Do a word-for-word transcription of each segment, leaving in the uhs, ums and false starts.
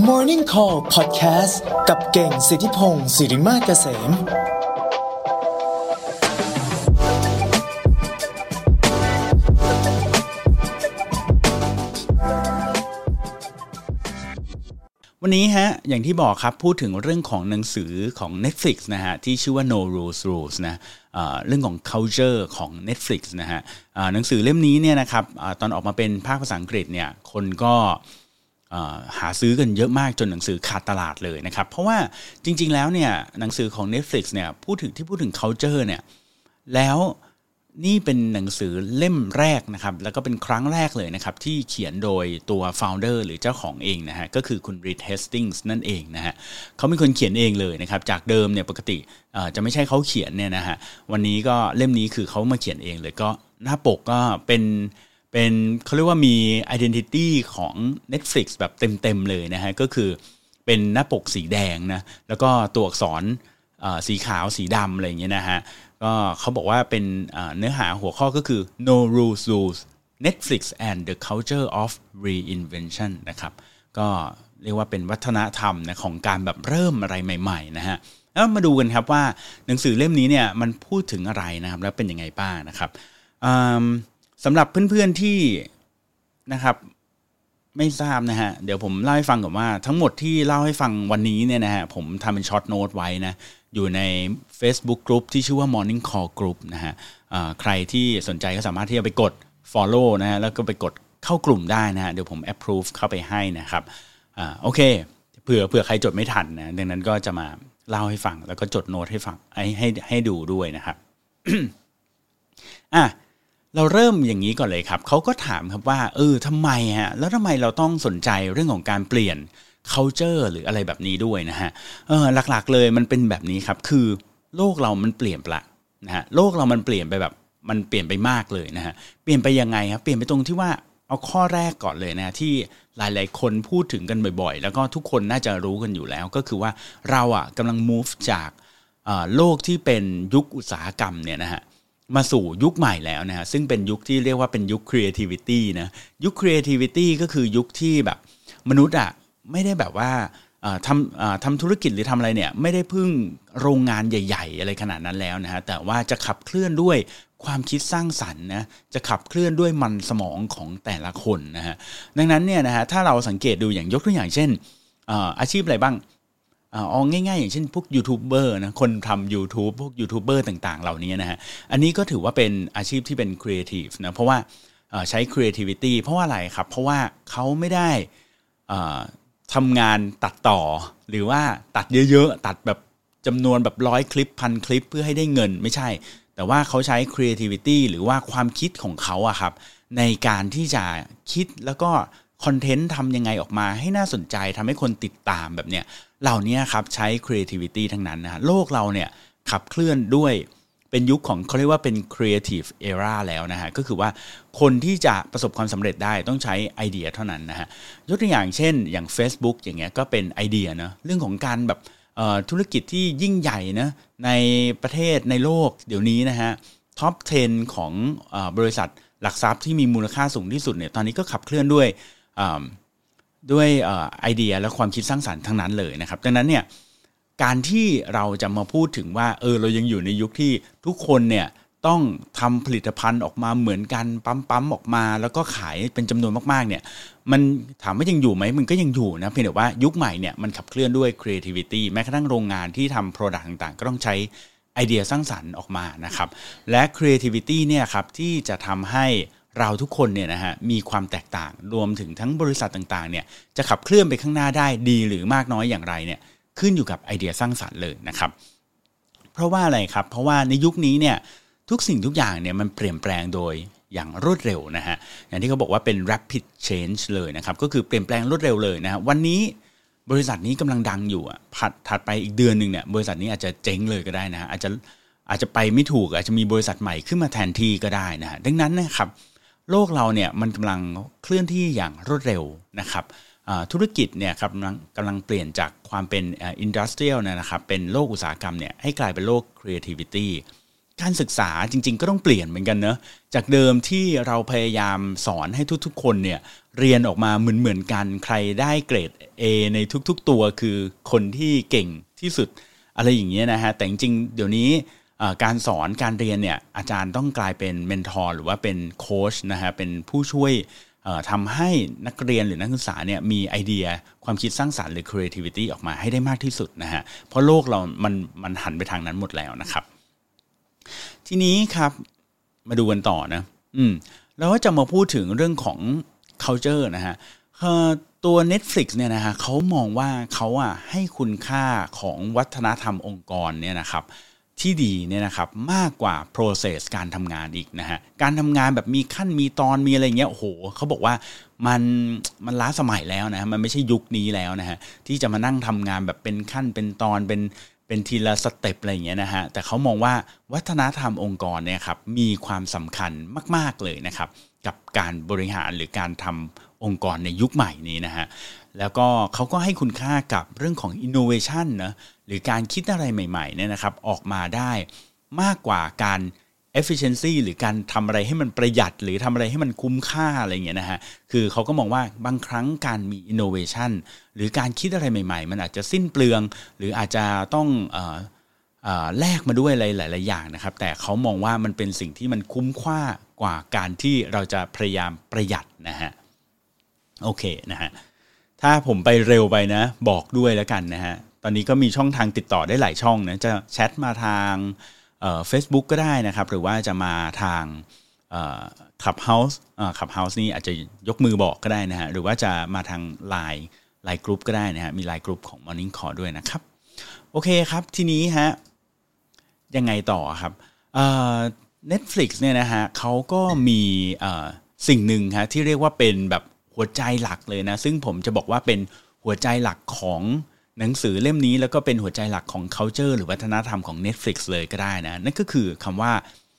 Morning Call Podcast กับเก่งสิทธิพงศ์สิริมาศเกษมวันนี้ฮะอย่างที่บอกครับพูดถึงเรื่องของหนังสือของ Netflix นะฮะที่ชื่อว่า No Rules Rules นะเอ่อเรื่องของ culture ของ Netflix นะฮะเอ่อหนังสือเล่มนี้เนี่ยนะครับเอ่อตอนออกมาเป็นภาคภาษาอังกฤษเนี่ยคนก็เอ่อหาซื้อกันเยอะมากจนหนังสือขาดตลาดเลยนะครับเพราะว่าจริงๆแล้วเนี่ยหนังสือของ Netflix เนี่ยพูดถึงที่พูดถึง culture เนี่ยแล้วนี่เป็นหนังสือเล่มแรกนะครับแล้วก็เป็นครั้งแรกเลยนะครับที่เขียนโดยตัว founder หรือเจ้าของเองนะฮะก็คือคุณ Reed Hastings นั่นเองนะฮะเขาเป็นคนเขียนเองเลยนะครับจากเดิมเนี่ยปกติจะไม่ใช่เขาเขียนเนี่ยนะฮะวันนี้ก็เล่มนี้คือเขามาเขียนเองเลยก็หน้าปกก็เป็นเป็นเขาเรียกว่ามี identity ของ Netflix แบบเต็มๆเลยนะฮะก็คือเป็นหน้าปกสีแดงนะแล้วก็ตัวอักษรสีขาวสีดำอะไรอย่างเงี้ยนะฮะก็เขาบอกว่าเป็นเนื้อหาหัวข้อก็คือ No Rules Rules Netflix and the Culture of Reinvention นะครับก็เรียกว่าเป็นวัฒนธรรมนะของการแบบเริ่มอะไรใหม่ๆนะฮะแล้วมาดูกันครับว่าหนังสือเล่มนี้เนี่ยมันพูดถึงอะไรนะครับแล้วเป็นยังไงบ้างนะครับสำหรับเพื่อนๆที่นะครับไม่ทราบนะฮะเดี๋ยวผมเล่าให้ฟังก่อนว่าทั้งหมดที่เล่าให้ฟังวันนี้เนี่ยนะฮะผมทำเป็นช็อตโน้ตไว้นะอยู่ใน Facebook Group ที่ชื่อว่า Morning Call Group นะฮะใครที่สนใจก็สามารถที่จะไปกด follow นะฮะแล้วก็ไปกดเข้ากลุ่มได้นะฮะเดี๋ยวผม approve เข้าไปให้นะครับอ่าโอเคเผื่อเผื่อใครจดไม่ทันนะดังนั้นก็จะมาเล่าให้ฟังแล้วก็จดโน้ตให้ฟังให้ให้ให้ดูด้วยนะครับ อ่ะเราเริ่มอย่างนี้ก่อนเลยครับเขาก็ถามครับว่าเออทำไมฮะแล้วทำไมเราต้องสนใจเรื่องของการเปลี่ยน culture หรืออะไรแบบนี้ด้วยนะฮะเออหลักๆเลยมันเป็นแบบนี้ครับคือโลกเรามันเปลี่ยนไปละนะฮะโลกเรามันเปลี่ยนไปแบบมันเปลี่ยนไปมากเลยนะฮะเปลี่ยนไปยังไงครับเปลี่ยนไปตรงที่ว่าเอาข้อแรกก่อนเลยนะที่หลายๆคนพูดถึงกันบ่อยๆแล้วก็ทุกคนน่าจะรู้กันอยู่แล้วก็คือว่าเราอ่ะกำลัง move จากโลกที่เป็นยุคอุตสาหกรรมเนี่ยนะฮะมาสู่ยุคใหม่แล้วนะฮะซึ่งเป็นยุคที่เรียกว่าเป็นยุค creativity นะยุค creativity ก็คือยุคที่แบบมนุษย์อ่ะไม่ได้แบบว่าทำทำธุรกิจหรือทำอะไรเนี่ยไม่ได้พึ่งโรงงานใหญ่ๆอะไรขนาดนั้นแล้วนะฮะแต่ว่าจะขับเคลื่อนด้วยความคิดสร้างสรรค์นะจะขับเคลื่อนด้วยมันสมองของแต่ละคนนะฮะดังนั้นเนี่ยนะฮะถ้าเราสังเกตดูอย่างยกตัวอย่างเช่นอาชีพอะไรบ้างเอาง่ายๆอย่างเช่นพวกยูทูบเบอร์นะคนทำ YouTube พวกยูทูบเบอร์ต่างๆเหล่านี้นะฮะอันนี้ก็ถือว่าเป็นอาชีพที่เป็นครีเอทีฟนะเพราะว่าใช้ creativity เพราะว่าอะไรครับเพราะว่าเขาไม่ได้ทำงานตัดต่อหรือว่าตัดเยอะๆตัดแบบจำนวนแบบร้อยคลิปพันคลิปเพื่อให้ได้เงินไม่ใช่แต่ว่าเขาใช้ creativity หรือว่าความคิดของเขาอะครับในการที่จะคิดแล้วก็คอนเทนต์ทำยังไงออกมาให้น่าสนใจทำให้คนติดตามแบบเนี้ยเหล่านี้ครับใช้ creativity ทั้งนั้นนะโลกเราเนี่ยขับเคลื่อนด้วยเป็นยุคของเขาเรียกว่าเป็น creative era แล้วนะฮะก็คือว่าคนที่จะประสบความสำเร็จได้ต้องใช้ไอเดียเท่านั้นนะฮะยกตัวอย่างเช่นอย่าง Facebook อย่างเงี้ยก็เป็นไอเดียนะเรื่องของการแบบธุรกิจที่ยิ่งใหญ่นะในประเทศในโลกเดี๋ยวนี้นะฮะท็อปสิบของบริษัทหลักทรัพย์ที่มีมูลค่าสูงที่สุดเนี่ยตอนนี้ก็ขับเคลื่อนด้วยด้วยไอเดียและความคิดสร้างสรรค์ทั้งนั้นเลยนะครับดังนั้นเนี่ยการที่เราจะมาพูดถึงว่าเออเรายังอยู่ในยุคที่ทุกคนเนี่ยต้องทำผลิตภัณฑ์ออกมาเหมือนกันปั๊มๆออกมาแล้วก็ขายเป็นจำนวนมากๆเนี่ยมันถามว่ายังอยู่ไหมมันก็ยังอยู่นะเพียงแต่ว่ายุคใหม่เนี่ยมันขับเคลื่อนด้วย creativity แม้กระทั่งโรงงานที่ทำ product ต่างๆก็ต้องใช้ไอเดียสร้างสรรค์ออกมานะครับและ creativity เนี่ยครับที่จะทำให้เราทุกคนเนี่ยนะฮะมีความแตกต่างรวมถึงทั้งบริษัทต่างๆเนี่ยจะขับเคลื่อนไปข้างหน้าได้ดีหรือมากน้อยอย่างไรเนี่ยขึ้นอยู่กับไอเดียสร้างสรรค์เลยนะครับเพราะว่าอะไรครับเพราะว่าในยุคนี้เนี่ยทุกสิ่งทุกอย่างเนี่ยมันเปลี่ยนแปลงโดยอย่างรวดเร็วนะฮะอย่างที่เขาบอกว่าเป็น rapid change เลยนะครับก็คือเปลี่ยนแปลงรวดเร็วเลยนะฮะวันนี้บริษัทนี้กำลังดังอยู่อ่ะถัดถัดไปอีกเดือนนึงเนี่ยบริษัทนี้อาจจะเจ๊งเลยก็ได้นะฮะอาจจะอาจจะไปไม่ถูกอาจจะมีบริษัทใหม่ขึ้นมาแทนที่ก็ได้นะฮะดังนั้นนะครับโลกเราเนี่ยมันกำลังเคลื่อนที่อย่างรวดเร็วนะครับธุรกิจเนี่ยครับกำลังกำลังเปลี่ยนจากความเป็นอินดัสเทรียลนะครับเป็นโลกอุตสาหกรรมเนี่ยให้กลายเป็นโลก creativity การศึกษาจริงๆก็ต้องเปลี่ยนเหมือนกันเนอะจากเดิมที่เราพยายามสอนให้ทุกๆคนเนี่ยเรียนออกมาเหมือนๆกันใครได้เกรด A ในทุกๆตัวคือคนที่เก่งที่สุดอะไรอย่างเงี้ยนะฮะแต่จริงๆเดี๋ยวนี้การสอนการเรียนเนี่ยอาจารย์ต้องกลายเป็นเมนทอร์หรือว่าเป็นโค้ชนะฮะเป็นผู้ช่วยทำให้นักเรียนหรือนักศึกษาเนี่ยมีไอเดียความคิดสร้างสรรค์หรือ creativity ออกมาให้ได้มากที่สุดนะฮะเพราะโลกเรามันมันหันไปทางนั้นหมดแล้วนะครับทีนี้ครับมาดูกันต่อนะอืมแล้วก็จะมาพูดถึงเรื่องของ culture นะฮะตัว Netflix เนี่ยนะฮะเขามองว่าเขาอ่ะให้คุณค่าของวัฒนธรรมองค์กรเนี่ยนะครับที่ดีเนี่ยนะครับมากกว่า process การทำงานอีกนะฮะการทำงานแบบมีขั้นมีตอนมีอะไรเงี้ยโอ้โหเขาบอกว่ามันมันล้าสมัยแล้วนะมันไม่ใช่ยุคนี้แล้วนะฮะที่จะมานั่งทำงานแบบเป็นขั้นเป็นตอนเป็นเป็นทีละสเต็ปอะไรอย่างเงี้ยนะฮะแต่เขามองว่าวัฒนธรรมองค์กรเนี่ยครับมีความสำคัญมากๆเลยนะครับกับการบริหารหรือการทำองค์กรในยุคใหม่นี้นะฮะแล้วก็เขาก็ให้คุณค่ากับเรื่องของ innovation นะหรือการคิดอะไรใหม่ๆเนี่ยนะครับออกมาได้มากกว่าการ efficiency หรือการทำอะไรให้มันประหยัดหรือทำอะไรให้มันคุ้มค่าอะไรอย่างเงี้ยนะฮะคือเขาก็มองว่าบางครั้งการมี innovation หรือการคิดอะไรใหม่ๆมันอาจจะสิ้นเปลืองหรืออาจจะต้องเอ่อเอ่อแลกมาด้วยอะไรหลายๆอย่างนะครับแต่เขามองว่ามันเป็นสิ่งที่มันคุ้มค่ากว่าการที่เราจะพยายามประหยัดนะฮะโอเคนะฮะถ้าผมไปเร็วไปนะบอกด้วยแล้วกันนะฮะตอนนี้ก็มีช่องทางติดต่อได้หลายช่องนะจะแชทมาทางเอ่อ Facebook ก็ได้นะครับหรือว่าจะมาทางเอ่อ Clubhouse เอ่อ Clubhouse นี่อาจจะยกมือบอกก็ได้นะฮะหรือว่าจะมาทาง ไลน์ ไลน์ Group ก็ได้นะฮะมี ไลน์ Group ของ Morning Call ด้วยนะครับโอเคครับทีนี้ฮะยังไงต่อครับเอ่อ Netflix เนี่ยนะฮะเขาก็มีเอ่อสิ่งหนึ่งฮะที่เรียกว่าเป็นแบบหัวใจหลักเลยนะซึ่งผมจะบอกว่าเป็นหัวใจหลักของหนังสือเล่มนี้แล้วก็เป็นหัวใจหลักของ culture หรือวัฒนธรรมของ Netflix เลยก็ได้นะนั่นก็คือคำว่า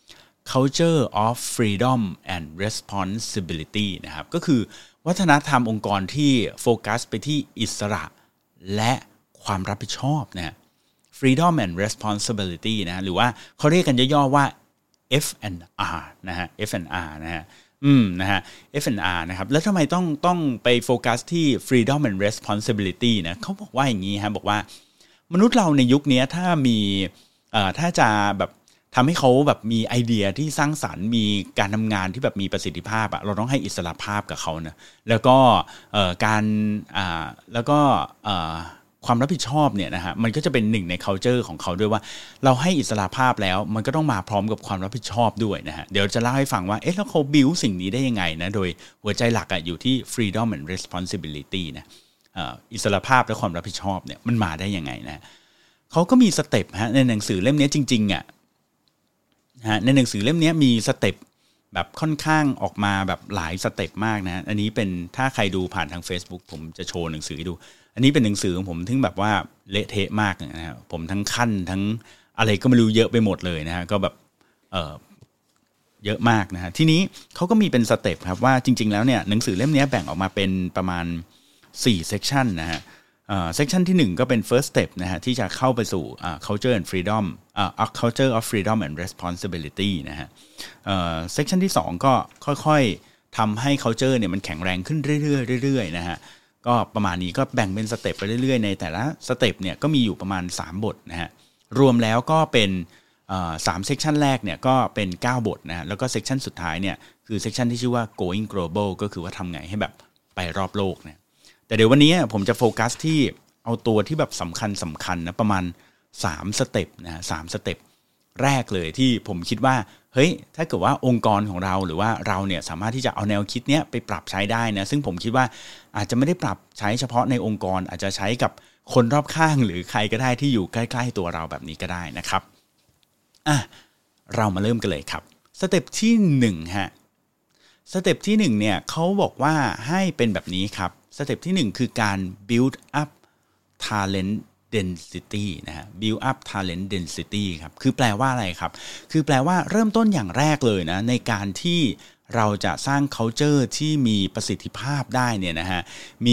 culture of freedom and responsibility นะครับก็คือวัฒนธรรมองค์กรที่โฟกัสไปที่อิสระและความรับผิดชอบนะ freedom and responsibility นะหรือว่าเขาเรียกกันย่อๆว่า เอฟ แอนด์ อาร์ นะฮะ เอฟ แอนด์ อาร์ นะฮะอืมนะฮะ เอฟ แอนด์ อาร์ นะครับแล้วทำไมต้องต้องไปโฟกัสที่ freedom and responsibility นะเขาบอกว่าอย่างนี้ฮะบอกว่ามนุษย์เราในยุคนี้ถ้ามีเอ่อถ้าจะแบบทำให้เขาแบบมีไอเดียที่สร้างสรรค์มีการทำงานที่แบบมีประสิทธิภาพอะเราต้องให้อิสรภาพกับเขานะแล้วก็เอ่อการอ่าแล้วก็เอ่อความรับผิดชอบเนี่ยนะฮะมันก็จะเป็นหนึ่งใน culture ของเขาด้วยว่าเราให้อิสรภาพแล้วมันก็ต้องมาพร้อมกับความรับผิดชอบด้วยนะฮะเดี๋ยวจะเล่าให้ฟังว่าเอ๊ะแล้วเขา build สิ่งนี้ได้ยังไงนะโดยหัวใจหลักอะอยู่ที่ freedom and responsibility นะเอ่ออิสรภาพและความรับผิดชอบเนี่ยมันมาได้ยังไงนะเขาก็มีสเต็ปฮะในหนังสือเล่มนี้จริงๆอ่ะฮะในหนังสือเล่มนี้มีสเต็ปแบบค่อนข้างออกมาแบบหลายสเต็ปมากนะอันนี้เป็นถ้าใครดูผ่านทาง Facebook ผมจะโชว์หนังสือให้ดูอันนี้เป็นหนังสือของผมที่แบบว่าเละเทะมากนะครับผมทั้งขั้นทั้งอะไรก็ไม่รู้เยอะไปหมดเลยนะฮะก็แบบเออเยอะมากนะฮะทีนี้เขาก็มีเป็นสเต็ปครับว่าจริงๆแล้วเนี่ยหนังสือเล่มนี้แบ่งออกมาเป็นประมาณสี่เซกชันนะฮะเอ่อเซกชันที่หนึ่งก็เป็น first step นะฮะที่จะเข้าไปสู่อ่า culture and freedom อ่า culture of freedom and responsibility นะฮะเอ่อเซกชันที่สองก็ค่อยๆทำให้ culture เนี่ยมันแข็งแรงขึ้นเรื่อยๆเรื่อยๆนะฮะก็ประมาณนี้ก็แบ่งเป็นสเต็ปไปเรื่อยๆในแต่ละสเต็ปเนี่ยก็มีอยู่ประมาณสามบทนะฮะรวมแล้วก็เป็นเอ่อสามเซกชันแรกเนี่ยก็เป็นเก้าบทนะฮะแล้วก็เซกชันสุดท้ายเนี่ยคือเซกชันที่ชื่อว่า going global ก็คือว่าทำไงให้แบบไปรอบโลกเนี่ยแต่เดี๋ยววันนี้ผมจะโฟกัสที่เอาตัวที่แบบสำคัญสำคัญนะประมาณสามสเต็ปนะฮะสามสเต็ปแรกเลยที่ผมคิดว่าเฮ้ยถ้าเกิดว่าองค์กรของเราหรือว่าเราเนี่ยสามารถที่จะเอาแนวคิดเนี้ยไปปรับใช้ได้นะซึ่งผมคิดว่าอาจจะไม่ได้ปรับใช้เฉพาะในองค์กรอาจจะใช้กับคนรอบข้างหรือใครก็ได้ที่อยู่ใกล้ๆตัวเราแบบนี้ก็ได้นะครับอ่ะเรามาเริ่มกันเลยครับสเต็ปที่หนึ่งฮะสเต็ปที่หนึ่งเนี่ยเขาบอกว่าให้เป็นแบบนี้ครับสเต็ปที่หนึ่งคือการ build up talent density นะฮะ build up talent density ครับคือแปลว่าอะไรครับคือแปลว่าเริ่มต้นอย่างแรกเลยนะในการที่เราจะสร้าง culture ที่มีประสิทธิภาพได้เนี่ยนะฮะมี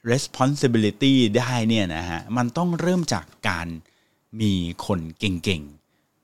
responsibility ได้เนี่ยนะฮะมันต้องเริ่มจากการมีคนเก่ง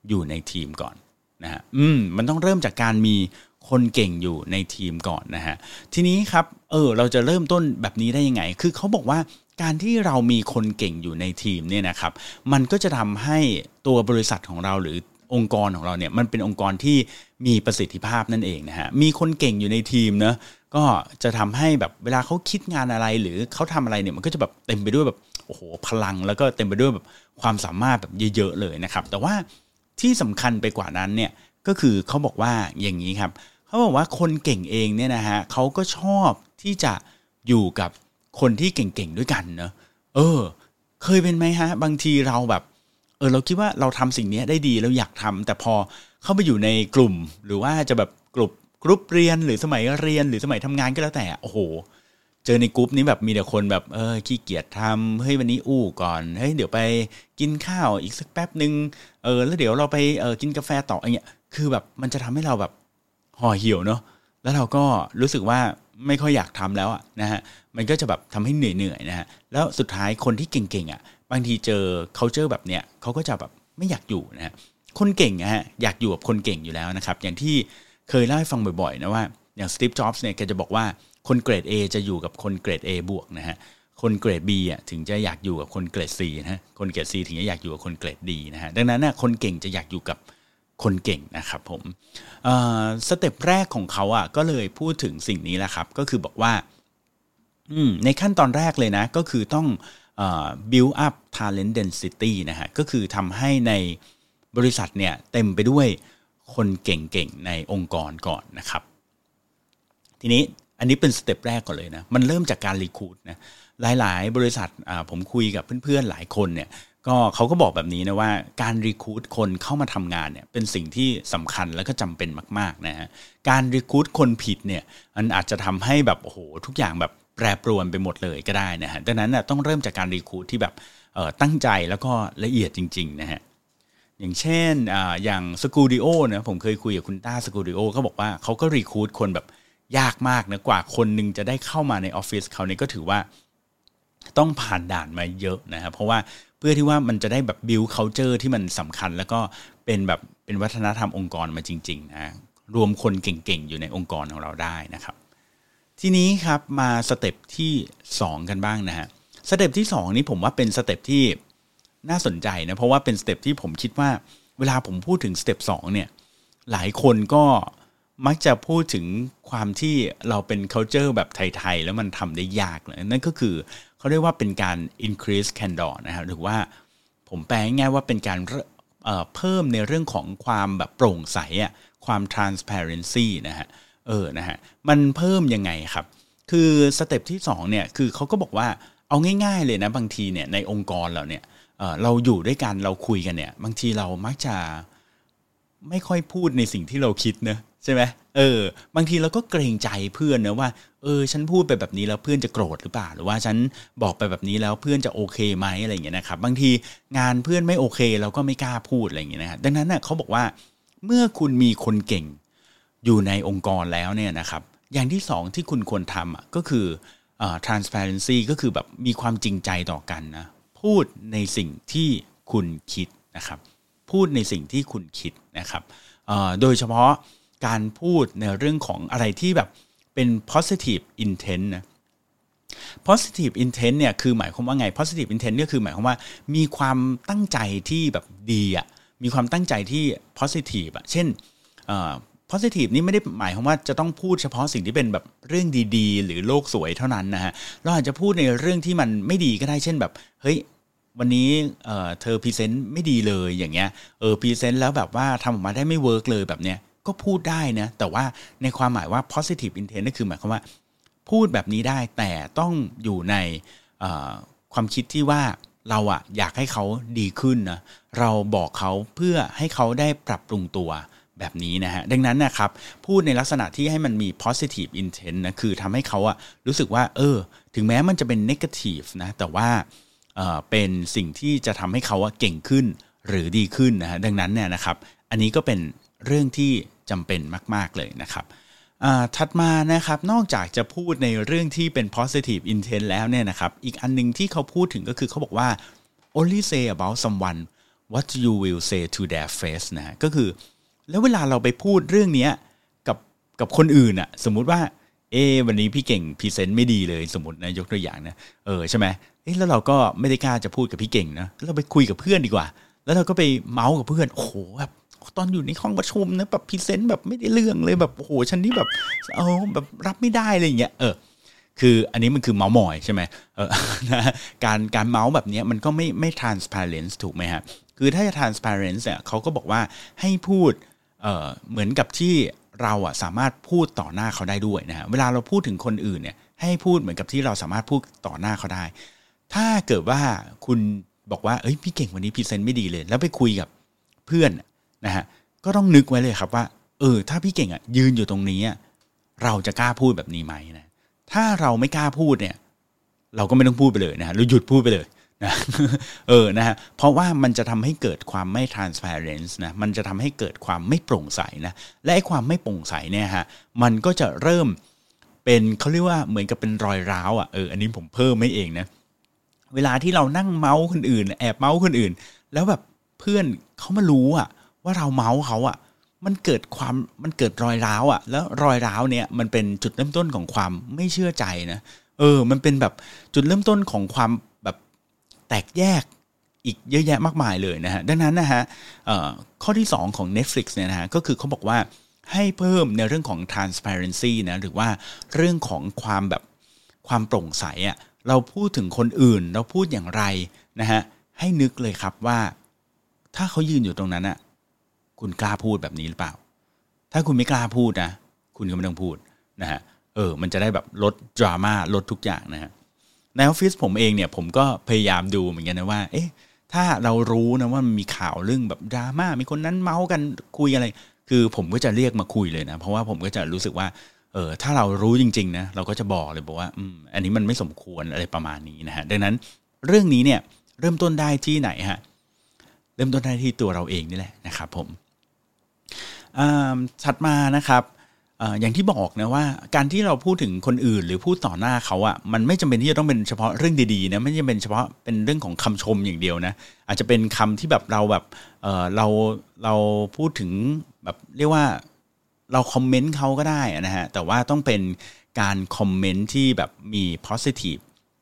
อยู่ในทีมก่อนนะฮะอืมมันต้องเริ่มจากการมีคนเก่งอยู่ในทีมก่อนนะฮะทีนี้ครับเออเราจะเริ่มต้นแบบนี้ได้ยังไงคือเขาบอกว่าการที่เรามีคนเก่งอยู่ในทีมเนี่ยนะครับมันก็จะทำให้ตัวบริษัทของเราหรือองค์กรของเราเนี่ยมันเป็นองค์กรที่มีประสิทธิภาพนั่นเองนะฮะมีคนเก่งอยู่ในทีมเนอะก็จะทำให้แบบเวลาเขาคิดงานอะไรหรือเขาทำอะไรเนี่ยมันก็จะแบบเต็มไปด้วยแบบโอ้โหพลังแล้วก็เต็มไปด้วยแบบความสามารถแบบเยอะๆเลยนะครับแต่ว่าที่สำคัญไปกว่านั้นเนี่ยก็คือเขาบอกว่าอย่างนี้ครับเขาบอกว่าคนเก่งเองเนี่ยนะฮะเขาก็ชอบที่จะอยู่กับคนที่เก่งๆด้วยกันเนอะเออเคยเป็นไหมฮะบางทีเราแบบเออเราคิดว่าเราทำสิ่งนี้ได้ดีเราอยากทำแต่พอเข้าไปอยู่ในกลุ่มหรือว่าจะแบบกลุ่มกรุ๊ปเรียนหรือสมัยเรียนหรือสมัยทำงานก็แล้วแต่โอ้โหเจอในกรุ๊ปนี้แบบมีแต่คนแบบเออขี้เกียจทำเฮ้ยวันนี้อู้ก่อนเฮ้ยเดี๋ยวไปกินข้าวอีกสักแป๊บนึงเออแล้วเดี๋ยวเราไปเออกินกาแฟต่ออย่างเงี้ยคือแบบมันจะทำให้เราแบบห่อเหี่ยวเนาะแล้วเราก็รู้สึกว่าไม่ค่อยอยากทำแล้วอ่ะนะฮะมันก็จะแบบทำให้เหนื่อยๆนะฮะแล้วสุดท้ายคนที่เก่งๆอ่ะบางทีเจอ culture แบบเนี้ยเขาก็จะแบบไม่อยากอยู่นะฮะคนเก่งนะฮะอยากอยู่กับคนเก่งอยู่แล้วนะครับอย่างที่เคยเล่าให้ฟังบ่อยๆนะว่าอย่างสตีฟจ็อบส์เนี่ยแกจะบอกว่าคนเกรด A จะอยู่กับคนเกรด A บวกนะฮะคนเกรด B อ่ะถึงจะอยากอยู่กับคนเกรด C นะฮะคนเกรด C ถึงจะอยากอยู่กับคนเกรด D นะฮะดังนั้นน่ะคนเก่งจะอยากอยู่กับคนเก่งนะครับผมเอ่อสเต็ปแรกของเขาอ่ะก็เลยพูดถึงสิ่งนี้แหละครับก็คือบอกว่าอืมในขั้นตอนแรกเลยนะก็คือต้องเอ่อ build up talent density นะฮะก็คือทำให้ในบริษัทเนี่ยเต็มไปด้วยคนเก่งๆในองค์กรก่อนนะครับทีนี้อันนี้เป็นสเต็ปแรกก่อนเลยนะมันเริ่มจากการรีครูทนะหลายๆบริษัทอ่าผมคุยกับเพื่อนๆหลายคนเนี่ยก็เขาก็บอกแบบนี้นะว่าการรีครูทคนเข้ามาทำงานเนี่ยเป็นสิ่งที่สำคัญและก็จำเป็นมากๆนะฮะการรีครูทคนผิดเนี่ยมันอาจจะทำให้แบบโอ้โหทุกอย่างแบบแปรปรวนไปหมดเลยก็ได้นะฮะดังนั้นนะต้องเริ่มจากการรีครูทที่แบบเอ่อตั้งใจแล้วก็ละเอียดจริงๆนะฮะอย่างเช่นอ่าอย่างสกูดิโอนะผมเคยคุยกับคุณต้าสกูดิโอเขาบอกว่าเขาก็รีครูทคนแบบยากมากนะกว่าคนนึงจะได้เข้ามาในออฟฟิศเขาเนี่ยก็ถือว่าต้องผ่านด่านมาเยอะนะครับเพราะว่าเพื่อที่ว่ามันจะได้แบบ build culture ที่มันสำคัญแล้วก็เป็นแบบเป็นวัฒนธรรมองค์กรมาจริงๆนะรวมคนเก่งๆอยู่ในองค์กรของเราได้นะครับทีนี้ครับมาสเต็ปที่สองกันบ้างนะฮะสเต็ปที่สองนี้ผมว่าเป็นสเต็ปที่น่าสนใจนะเพราะว่าเป็นสเต็ปที่ผมคิดว่าเวลาผมพูดถึงสเต็ปสองเนี่ยหลายคนก็มักจะพูดถึงความที่เราเป็น culture แบบไทยๆแล้วมันทำได้ยากเลยนั่นก็คือเขาเรียกว่าเป็นการ increase candor นะครับหรือว่าผมแปลง่ายๆว่าเป็นการเอ่อเพิ่มในเรื่องของความแบบโปร่งใสอ่ะความ transparency นะฮะเออนะฮะมันเพิ่มยังไงครับคือสเต็ปที่สองเนี่ยคือเขาก็บอกว่าเอาง่ายๆเลยนะบางทีเนี่ยในองค์กรเราเนี่ยเอ่อเราอยู่ด้วยกันเราคุยกันเนี่ยบางทีเรามักจะไม่ค่อยพูดในสิ่งที่เราคิดเนอะใช่ไหมเออบางทีเราก็เกรงใจเพื่อนนะว่าเออฉันพูดไปแบบนี้แล้วเพื่อนจะโกรธหรือเปล่าหรือว่าฉันบอกไปแบบนี้แล้วเพื่อนจะโอเคไหมอะไรอย่างเงี้ยนะครับบางทีงานเพื่อนไม่โอเคเราก็ไม่กล้าพูดอะไรอย่างเงี้ยนะครับดังนั้นน่ะเขาบอกว่าเมื่อคุณมีคนเก่งอยู่ในองค์กรแล้วเนี่ยนะครับอย่างที่สองที่คุณควรทำอ่ะก็คือเอ่อ transparency ก็คือแบบมีความจริงใจต่อกันนะพูดในสิ่งที่คุณคิดนะครับพูดในสิ่งที่คุณคิดนะครับเอ่อโดยเฉพาะการพูดในเรื่องของอะไรที่แบบเป็น positive intent นะ positive intent เนี่ยคือหมายความว่าไง positive intent ก็คือหมายความว่ามีความตั้งใจที่แบบดีอ่ะมีความตั้งใจที่ positive อ่ะเช่นเอ่อ positive นี่ไม่ได้หมายความว่าจะต้องพูดเฉพาะสิ่งที่เป็นแบบเรื่องดีๆหรือโลกสวยเท่านั้นนะฮะเราอาจจะพูดในเรื่องที่มันไม่ดีก็ได้เช่นแบบเฮ้ยวันนี้เอ่อเธอพรีเซนต์ไม่ดีเลยอย่างเงี้ยเออพรีเซนต์แล้วแบบว่าทำออกมาได้ไม่เวิร์กเลยแบบเนี้ยก็พูดได้นะแต่ว่าในความหมายว่า positive intent ก็คือหมายความว่าพูดแบบนี้ได้แต่ต้องอยู่ในความคิดที่ว่าเราอะอยากให้เขาดีขึ้นนะเราบอกเขาเพื่อให้เขาได้ปรับปรุงตัวแบบนี้นะฮะดังนั้นนะครับพูดในลักษณะที่ให้มันมี positive intent นะคือทำให้เขาอะรู้สึกว่าเออถึงแม้มันจะเป็น negative นะแต่ว่าเอ่อเป็นสิ่งที่จะทำให้เขาเก่งขึ้นหรือดีขึ้นนะฮะดังนั้นเนี่ยนะครับอันนี้ก็เป็นเรื่องที่จำเป็นมากๆเลยนะครับถัดมานะครับนอกจากจะพูดในเรื่องที่เป็น positive intent แล้วเนี่ยนะครับอีกอันนึงที่เขาพูดถึงก็คือเขาบอกว่า only say about someone what you will say to their face นะก็คือแล้วเวลาเราไปพูดเรื่องนี้กับกับคนอื่นอะสมมุติว่าเอวันนี้พี่เก่งพรีเซนต์ไม่ดีเลยสมมตินะยกตัวอย่างนะเออใช่ไหมเออแล้วเราก็ไม่ได้กล้าจะพูดกับพี่เก่งนะเราไปคุยกับเพื่อนดีกว่าแล้วเราก็ไปเมาส์กับเพื่อนโอ้โหแบบตอนอยู่ในห้องประชุมนะแบบพรีเซนต์แบบไม่ได้เรื่องเลยแบบโอ้โหฉันนี่แบบเออแบบรับไม่ได้เลยอย่างเงี้ยเออคืออันนี้มันคือเมาส์มอยใช่ไหมเออการการเมาส์แบบนี้มันก็ไม่ไม่ transparent ถูกไหมฮะคือถ้าจะ transparent เนี่ยเขาก็บอกว่าให้พูดเออเหมือนกับที่เราอะสามารถพูดต่อหน้าเขาได้ด้วยนะฮะเวลาเราพูดถึงคนอื่นเนี่ยให้พูดเหมือนกับที่เราสามารถพูดต่อหน้าเขาได้ถ้าเกิดว่าคุณบอกว่าเอ้ยพี่เก่งวันนี้พรีเซนต์ไม่ดีเลยแล้วไปคุยกับเพื่อนนะฮะก็ต้องนึกไว้เลยครับว่าเออถ้าพี่เก่งอ่ะยืนอยู่ตรงนี้เราจะกล้าพูดแบบนี้ไหมนะถ้าเราไม่กล้าพูดเนี่ยเราก็ไม่ต้องพูดไปเลยนะฮะเราหยุดพูดไปเลยนะเออนะฮะเพราะว่ามันจะทำให้เกิดความไม่ transparent นะมันจะทำให้เกิดความไม่โปร่งใสนะและไอ้ความไม่โปร่งใสเนี่ยฮะมันก็จะเริ่มเป็นเขาเรียกว่าเหมือนกับเป็นรอยร้าวอ่ะเอออันนี้ผมเพิ่มให้เองนะเวลาที่เรานั่งเมาส์คนอื่นแอบเมาส์คนอื่นแล้วแบบเพื่อนเขามารู้อ่ะว่าเราเมาส์เขาอ่ะมันเกิดความมันเกิดรอยร้าวอ่ะแล้วรอยร้าวเนี่ยมันเป็นจุดเริ่มต้นของความไม่เชื่อใจนะเออมันเป็นแบบจุดเริ่มต้นของความแบบแตกแยกอีกเยอะแยะมากมายเลยนะฮะดังนั้นนะฮะข้อที่สองของ Netflix เนี่ยนะฮะก็คือเขาบอกว่าให้เพิ่มในเรื่องของ transparency นะหรือว่าเรื่องของความแบบความโปร่งใสอ่ะเราพูดถึงคนอื่นเราพูดอย่างไรนะฮะให้นึกเลยครับว่าถ้าเขายืนอยู่ตรงนั้นอ่ะคุณกล้าพูดแบบนี้หรือเปล่าถ้าคุณไม่กล้าพูดนะคุณก็ไม่ต้องพูดนะฮะเออมันจะได้แบบลดดราม่าลดทุกอย่างนะฮะในออฟฟิศผมเองเนี่ยผมก็พยายามดูเหมือนกันนะว่าเอ๊ะถ้าเรารู้นะว่ามันมีข่าวเรื่องแบบดราม่ามีคนนั้นเมาส์กันคุยอะไรคือผมก็จะเรียกมาคุยเลยนะเพราะว่าผมก็จะรู้สึกว่าเออถ้าเรารู้จริงๆนะเราก็จะบอกเลยบอกว่าอืมอันนี้มันไม่สมควรอะไรประมาณนี้นะฮะดังนั้นเรื่องนี้เนี่ยเริ่มต้นได้ที่ไหนฮะเริ่มต้นได้ที่ตัวเราเองนี่แหละนะครับผมถัดมานะครับ อ, อย่างที่บอกนะว่าการที่เราพูดถึงคนอื่นหรือพูดต่อหน้าเขาอะมันไม่จำเป็นที่จะต้องเป็นเฉพาะเรื่องดีๆนะไม่จำเป็นเฉพาะเป็นเรื่องของคำชมอย่างเดียวนะอาจจะเป็นคำที่แบบเราแบบเออเราเราพูดถึงแบบเรียกว่าเราคอมเมนต์เขาก็ได้นะฮะแต่ว่าต้องเป็นการคอมเมนต์ที่แบบมี positive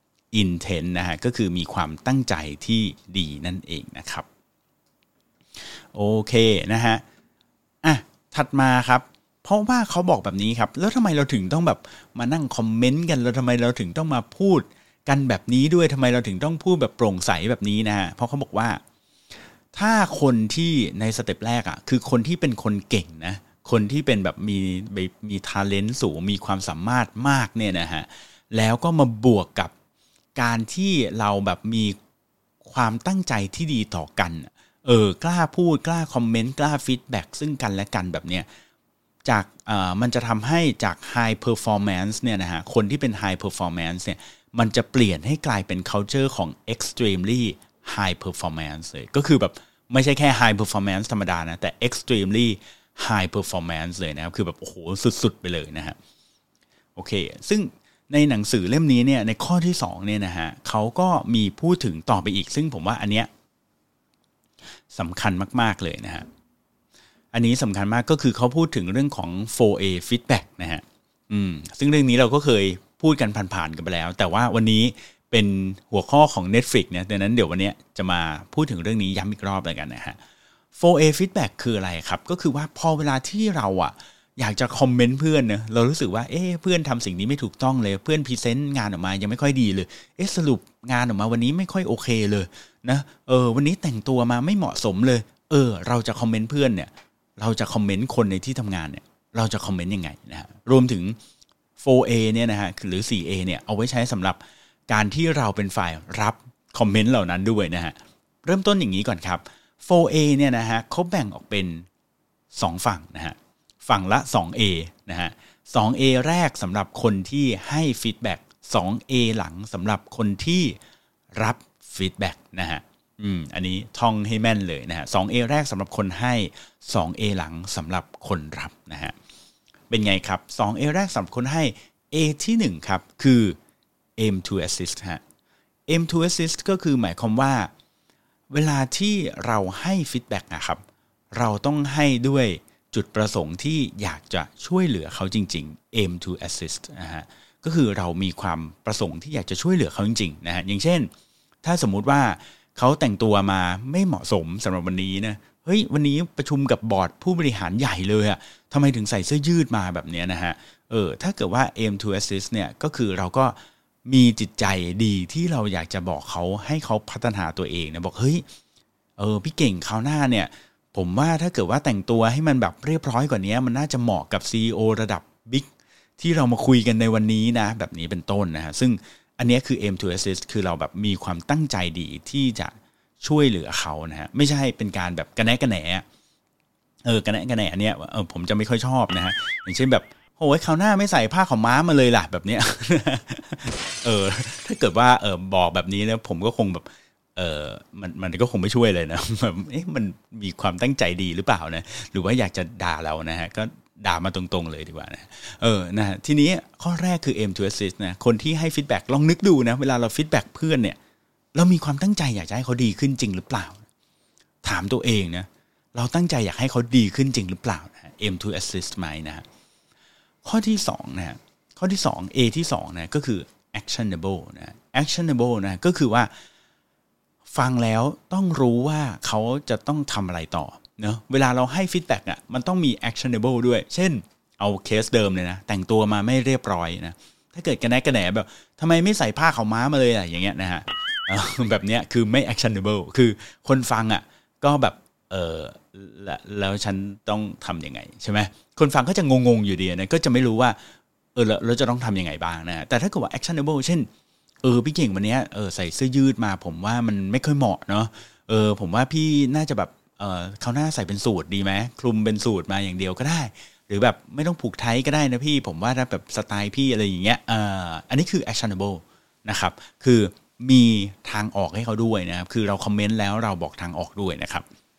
intent นะฮะก็คือมีความตั้งใจที่ดีนั่นเองนะครับโอเคนะฮะอ่ะถัดมาครับเพราะว่าเขาบอกแบบนี้ครับแล้วทำไมเราถึงต้องแบบมานั่งคอมเมนต์กันแล้วทำไมเราถึงต้องมาพูดกันแบบนี้ด้วยทำไมเราถึงต้องพูดแบบโปร่งใสแบบนี้นะฮะเพราะเขาบอกว่าถ้าคนที่ในสเต็ปแรกอ่ะคือคนที่เป็นคนเก่งนะคนที่เป็นแบบมีมีทาเลนต์สูงมีความสามารถมากเนี่ยนะฮะแล้วก็มาบวกกับการที่เราแบบมีความตั้งใจที่ดีต่อกันเออกล้าพูดกล้าคอมเมนต์กล้าฟีดแบ็กซึ่งกันและกันแบบเนี้ยจากมันจะทำให้จาก high performance เนี่ยนะฮะคนที่เป็น high performance เนี่ยมันจะเปลี่ยนให้กลายเป็น culture ของ extremely high performance เลยก็คือแบบไม่ใช่แค่ high performance ธรรมดานะแต่ extremely high performance เลยนะครับคือแบบโอ้โหสุดๆไปเลยนะฮะโอเคซึ่งในหนังสือเล่มนี้เนี่ยในข้อที่สองเนี่ยนะฮะเขาก็มีพูดถึงต่อไปอีกซึ่งผมว่าอันเนี้ยสำคัญมากๆเลยนะฮะอันนี้สำคัญมากก็คือเขาพูดถึงเรื่องของ โฟร์ เอ feedback นะฮะอืมซึ่งเรื่องนี้เราก็เคยพูดกันผ่านๆกันไปแล้วแต่ว่าวันนี้เป็นหัวข้อของ Netflix เนี่ยดังนั้นเดี๋ยววันนี้จะมาพูดถึงเรื่องนี้ย้ำอีกรอบเลยกันนะฮะ โฟร์ เอ feedback คืออะไรครับก็คือว่าพอเวลาที่เราอ่ะอยากจะคอมเมนต์เพื่อนเนะเรารู้สึกว่าเอ๊ะเพื่อนทำสิ่งนี้ไม่ถูกต้องเลยเพื่อนพรีเซนต์งานออกมายังไม่ค่อยดีเลยเอ๊ะสรุปงานออกมาวันนี้ไม่ค่อยโอเคเลยนะเออวันนี้แต่งตัวมาไม่เหมาะสมเลยเออเราจะคอมเมนต์เพื่อนเนี่ยเราจะคอมเมนต์คนในที่ทำงานเนี่ยเราจะคอมเมนต์ยังไงนะฮะรวมถึง โฟร์ เอ เนี่ยนะฮะหรือ โฟร์ เอ เนี่ยเอาไว้ใช้สำหรับการที่เราเป็นฝ่ายรับคอมเมนต์เหล่านั้นด้วยนะฮะเริ่มต้นอย่างนี้ก่อนครับ โฟร์ เอ เนี่ยนะฮะเขาแบ่งออกเป็นสองฝั่งนะฮะฝั่งละ สอง เอ นะฮะ สอง เอ แรกสำหรับคนที่ให้ฟีดแบ็ก สอง เอ หลังสำหรับคนที่รับฟีดแบ็กนะฮะอืมอันนี้ท่องให้แม่นเลยนะฮะ สอง เอ แรกสำหรับคนให้ สอง เอ หลังสำหรับคนรับนะฮะเป็นไงครับ สอง เอ แรกสำหรับคนให้ A ที่หนึ่งครับคือ aim to assist ฮะ aim to assist ก็คือหมายความว่าเวลาที่เราให้ฟีดแบ็กนะครับเราต้องให้ด้วยจุดประสงค์ที่อยากจะช่วยเหลือเขาจริงๆ aim to assist นะฮะก็คือเรามีความประสงค์ที่อยากจะช่วยเหลือเขาจริงๆนะฮะอย่างเช่นถ้าสมมุติว่าเขาแต่งตัวมาไม่เหมาะสมสำหรับวันนี้นะเฮ้ยวันนี้ประชุมกับบอร์ดผู้บริหารใหญ่เลยอะทำไมถึงใส่เสื้อยืดมาแบบนี้นะฮะเออถ้าเกิดว่า aim to assist เนี่ยก็คือเราก็มีจิตใจดีที่เราอยากจะบอกเขาให้เขาพัฒนาตัวเองนะบอกเฮ้ยเออพี่เก่งคราวหน้าเนี่ยผมว่าถ้าเกิดว่าแต่งตัวให้มันแบบเรียบร้อยกว่านี้มันน่าจะเหมาะกับ ซี อี โอ ระดับบิ๊กที่เรามาคุยกันในวันนี้นะแบบนี้เป็นต้นนะฮะซึ่งอันนี้คือ aim to assist คือเราแบบมีความตั้งใจดีที่จะช่วยเหลือเขานะฮะไม่ใช่เป็นการแบบกระแนะกระแหนเออกระแนะกระแหนเนี่ยเออผมจะไม่ค่อยชอบนะฮะอย่างเช่นแบบโอ้ยคราวหน้าไม่ใส่ผ้าขาวม้ามาเลยล่ะแบบเนี้ยเออถ้าเกิดว่าเออบอกแบบนี้แล้วผมก็คงแบบเออมันมันก็คงไม่ช่วยเลยนะแบบเอ๊ะมันมีความตั้งใจดีหรือเปล่านะหรือว่าอยากจะด่าเรานะฮะก็ด่ามาตรงๆเลยดีกว่านะเออนะฮะทีนี้ข้อแรกคือ aim to assist นะคนที่ให้ฟีดแบ็กลองนึกดูนะเวลาเราฟีดแบ็กเพื่อนเนี่ยเรามีความตั้งใจอยากจะให้เขาดีขึ้นจริงหรือเปล่าถามตัวเองนะเราตั้งใจอยากให้เขาดีขึ้นจริงหรือเปล่านะ aim to assist ไหมนะฮะข้อที่สองนะข้อที่สอง A ที่สองนะก็คือ actionable นะ actionable นะก็คือว่าฟังแล้วต้องรู้ว่าเขาจะต้องทำอะไรต่อเนอะเวลาเราให้ฟีดแบ็กอ่ะมันต้องมี actionable ด้วยเช่นเอาเคสเดิมเลยนะแต่งตัวมาไม่เรียบร้อยนะถ้าเกิดกระแนะกระแหนแบบทำไมไม่ใส่ผ้าขาวม้ามาเลยอ่ะอย่างเงี้ยนะฮะแบบเนี้ยคือไม่ actionable คือคนฟังอ่ะก็แบบเออแล้วฉันต้องทำยังไงใช่ไหมคนฟังก็จะงงๆอยู่ดีนะก็จะไม่รู้ว่าเออเราจะต้องทำยังไงบ้างนะแต่ถ้าเกิดว่า actionable เช่นเออพี่เก่งวันนี้เออใส่เสื้อยืดมาผมว่ามันไม่ค่อยเหมาะเนาะเออผมว่าพี่น่าจะแบบเออเขาหน้าใส่เป็นสูทดีไหมคลุมเป็นสูทมาอย่างเดียวก็ได้หรือแบบไม่ต้องผูกไทก็ได้นะพี่ผมว่าถ้าแบบสไตล์พี่อะไรอย่างเงี้ยอ่าอันนี้คือ actionable นะครับคือมีทางออกให้เขาด้วยนะครับคือเราคอมเมนต์แล้วเราบอกทางออกด้วยนะครับ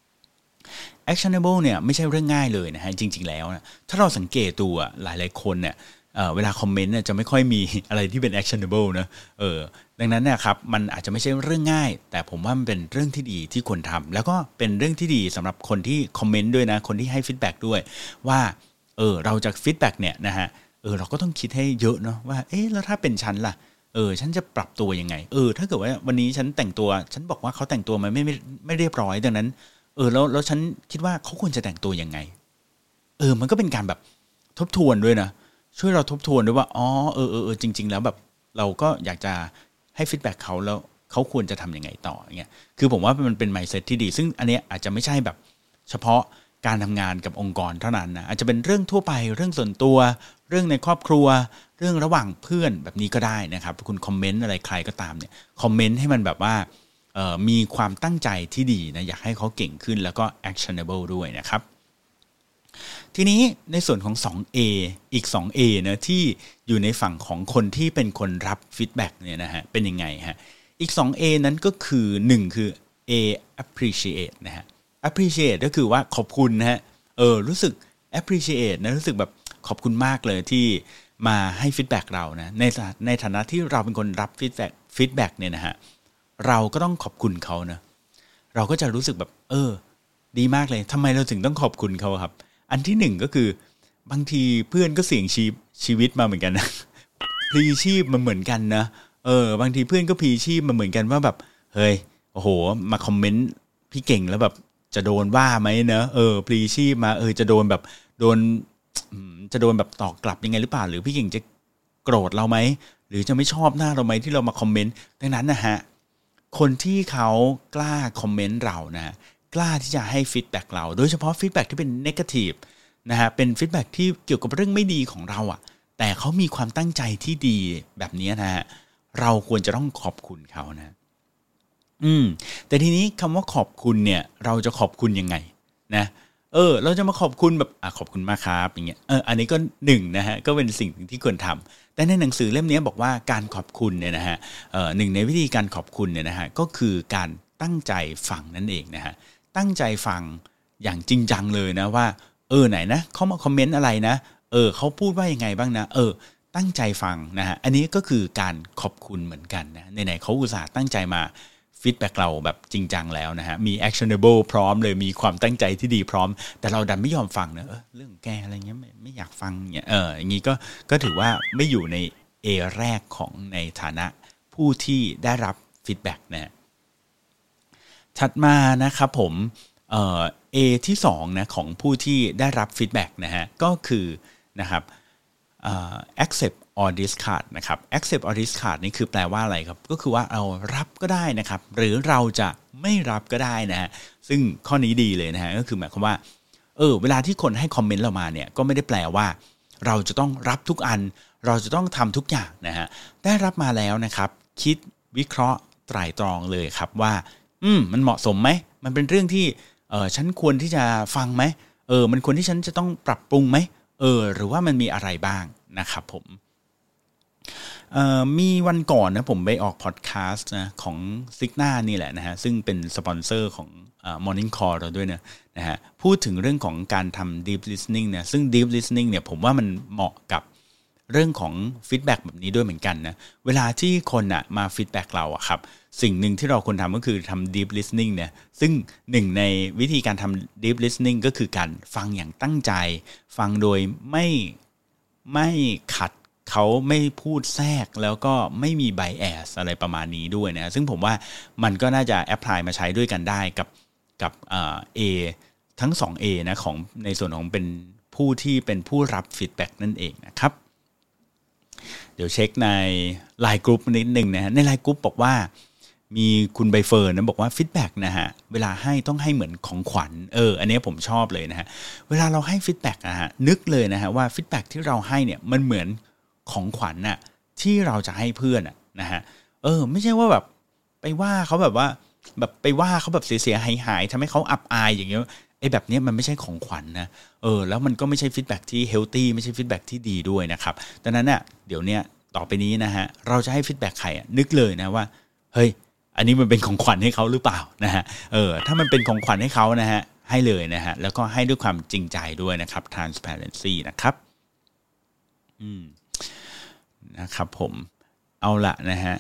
actionable เนี่ยไม่ใช่เรื่องง่ายเลยนะฮะจริงๆแล้วนะถ้าเราสังเกตตัวหลายๆคนเนี่ยเอ่อเวลาคอมเมนต์เนี่ยจะไม่ค่อยมีอะไรที่เป็น actionable นะเออดังนั้นเนี่ยครับมันอาจจะไม่ใช่เรื่องง่ายแต่ผมว่ามันเป็นเรื่องที่ดีที่ควรทำแล้วก็เป็นเรื่องที่ดีสำหรับคนที่คอมเมนต์ด้วยนะคนที่ให้ฟีดแบ็กด้วยว่าเออเราจะฟีดแบ็กเนี่ยนะฮะเออเราก็ต้องคิดให้เยอะเนาะว่าเอ๊ะแล้วถ้าเป็นฉันล่ะเออฉันจะปรับตัวยังไงเออถ้าเกิดว่าวันนี้ฉันแต่งตัวฉันบอกว่าเขาแต่งตัวมาไม่ไม่ไม่เรียบร้อยดังนั้นเออแล้วแล้วฉันคิดว่าเขาควรจะแต่งตัวยังไงเออมันก็เป็นการแบบทบทวนด้วยนะช่วยเราทบทวนด้วยว่าอ๋อเออเออจริงๆแล้วแบบเราก็อยากจะให้ฟีดแบ็กเขาแล้วเขาควรจะทำยังไงต่ออย่างเงี้ยคือผมว่ามันเป็น mindset ที่ดีซึ่งอันเนี้ยอาจจะไม่ใช่แบบเฉพาะการทำงานกับองค์กรเท่านั้นนะอาจจะเป็นเรื่องทั่วไปเรื่องส่วนตัวเรื่องในครอบครัวเรื่องระหว่างเพื่อนแบบนี้ก็ได้นะครับคุณคอมเมนต์อะไรใครก็ตามเนี่ยคอมเมนต์ให้มันแบบว่ามีความตั้งใจที่ดีนะอยากให้เขาเก่งขึ้นแล้วก็ actionable ด้วยนะครับทีนี้ในส่วนของ ทู เอ อีก ทู เอ นะที่อยู่ในฝั่งของคนที่เป็นคนรับฟีดแบ็กเนี่ยนะฮะเป็นยังไงฮะอีก ทู เอ นั้นก็คือหนึ่งคือ A appreciate นะฮะ appreciate ก็คือว่าขอบคุณนะฮะเออรู้สึก appreciate นะรู้สึกแบบขอบคุณมากเลยที่มาให้ฟีดแบ็กเรานะในในฐานะที่เราเป็นคนรับฟีดแบ็กฟีดแบ็กเนี่ยนะฮะเราก็ต้องขอบคุณเขานะเราก็จะรู้สึกแบบเออดีมากเลยทำไมเราถึงต้องขอบคุณเขาครับอันที่หนึ่งก็คือบางทีเพื่อนก็เสี่ยงชีพชีวิตมาเหมือนกันนะพลีชีพมาเหมือนกันนะเออบางทีเพื่อนก็พลีชีพมาเหมือนกันว่าแบบเฮ้ยโอ้โหมาคอมเมนต์พี่เก่งแล้วแบบจะโดนว่าไหมเนอะเออพลีชีพมาเออจะโดนแบบโดนจะโดนแบบตอบกลับยังไงหรือเปล่าหรือพี่เก่งจะโกรธเราไหมหรือจะไม่ชอบหน้าเราไหมที่เรามาคอมเมนต์ดังนั้นนะฮะคนที่เขากล้าคอมเมนต์เรานะกล้าที่จะให้ฟีดแบ็กเราโดยเฉพาะฟีดแบ็กที่เป็นเนกาทีฟนะฮะเป็นฟีดแบ็กที่เกี่ยวกับเรื่องไม่ดีของเราอ่ะแต่เขามีความตั้งใจที่ดีแบบนี้นะฮะเราควรจะต้องขอบคุณเขานะอืมแต่ทีนี้คำว่าขอบคุณเนี่ยเราจะขอบคุณยังไงนะเออเราจะมาขอบคุณแบบอ่ะขอบคุณมากครับอย่างเงี้ยเอออันนี้ก็หนึ่งนะฮะก็เป็นสิ่งที่ควรทำแต่ในหนังสือเล่มนี้บอกว่าการขอบคุณเนี่ยนะฮะเออหนึ่งในวิธีการขอบคุณเนี่ยนะฮะก็คือการตั้งใจฟังนั่นเองนะฮะตั้งใจฟังอย่างจริงจังเลยนะว่าเออไหนนะเขามาคอมเมนต์อะไรนะเออเขาพูดว่ายังไงบ้างนะเออตั้งใจฟังนะฮะอันนี้ก็คือการขอบคุณเหมือนกันนะไหนๆเขาอุตส่าห์ตั้งใจมาฟีดแบ็กเราแบบจริงจังแล้วนะฮะมี actionable พร้อมเลยมีความตั้งใจที่ดีพร้อมแต่เราดันไม่ยอมฟังนะเออเรื่องแกอะไรเงี้ยไม่ไม่อยากฟังเนี่ยเอออย่างงี้ก็ก็ถือว่าไม่อยู่ใน A แรกของในฐานะผู้ที่ได้รับฟีดแบ็กนะฮะถัดมานะครับผมเอ่อ A ที่สองนะของผู้ที่ได้รับฟีดแบ็กนะฮะก็คือนะครับเอ่อ accept or discard นะครับ accept or discard นี่คือแปลว่าอะไรครับก็คือว่าเรารับก็ได้นะครับหรือเราจะไม่รับก็ได้นะฮะซึ่งข้อนี้ดีเลยนะฮะก็คือหมายความว่าเออเวลาที่คนให้คอมเมนต์เรามาเนี่ยก็ไม่ได้แปลว่าเราจะต้องรับทุกอันเราจะต้องทำทุกอย่างนะฮะได้รับมาแล้วนะครับคิดวิเคราะห์ไตร่ตรองเลยครับว่าอืมมันเหมาะสมไหมมันเป็นเรื่องที่เออฉันควรที่จะฟังไหมเออมันควรที่ฉันจะต้องปรับปรุงไหมเออหรือว่ามันมีอะไรบ้างนะครับผมมีวันก่อนนะผมไปออกพอดแคสต์นะของ Signa นี่แหละนะฮะซึ่งเป็นสปอนเซอร์ของ Morning Call เราด้วยนะนะฮะพูดถึงเรื่องของการทำ deep listening เนี่ยซึ่ง deep listening เนี่ยผมว่ามันเหมาะกับเรื่องของฟีดแบ็กแบบนี้ด้วยเหมือนกันนะเวลาที่คนอะมาฟีดแบ็กเราอะครับสิ่งหนึ่งที่เราควรทำก็คือทำ deep listening เนี่ยซึ่งหนึ่งในวิธีการทำ deep listening ก็คือการฟังอย่างตั้งใจฟังโดยไม่ไม่ขัดเขาไม่พูดแทรกแล้วก็ไม่มี bias อะไรประมาณนี้ด้วยนะซึ่งผมว่ามันก็น่าจะแอพพลายมาใช้ด้วยกันได้กับกับเอ่อ A ทั้ง สอง A นะของในส่วนของเป็นผู้ที่เป็นผู้รับฟีดแบ็กนั่นเองนะครับเดี๋ยวเช็คใน ไลน์ Group นิดนึงนะฮะใน ไลน์ Group บอกว่ามีคุณใบเฟิร์นนะบอกว่าฟีดแบ็กนะฮะเวลาให้ต้องให้เหมือนของขวัญเอออันนี้ผมชอบเลยนะฮะเวลาเราให้ฟีดแบ็กนะฮะนึกเลยนะฮะว่าฟีดแบ็กที่เราให้เนี่ยมันเหมือนของขวัญน่ะที่เราจะให้เพื่อนน่ะนะฮะเออไม่ใช่ว่าแบบไปว่าเขาแบบว่าแบบไปว่าเขาแบบเสียๆหายๆทำให้เขาอับอายอย่างเงี้ยไอ้แบบนี้มันไม่ใช่ของขวัญ นะเออแล้วมันก็ไม่ใช่ฟีดแบ็กที่เฮลตี้ไม่ใช่ฟีดแบ็กที่ดีด้วยนะครับดังนั้นน่ะเดี๋ยวเนี้ยต่อไปนี้นะฮะเราจะให้ฟีดแบ็กใครอ่ะนึกเลยนะว่าเฮ้ยอันนี้มันเป็นของขวัญให้เขาหรือเปล่านะฮะเออถ้ามันเป็นของขวัญให้เขานะฮะให้เลยนะฮะแล้วก็ให้ด้วยความจริงใจด้วยนะครับ transparency นะครับอืมนะครับผมเอาละนะฮะ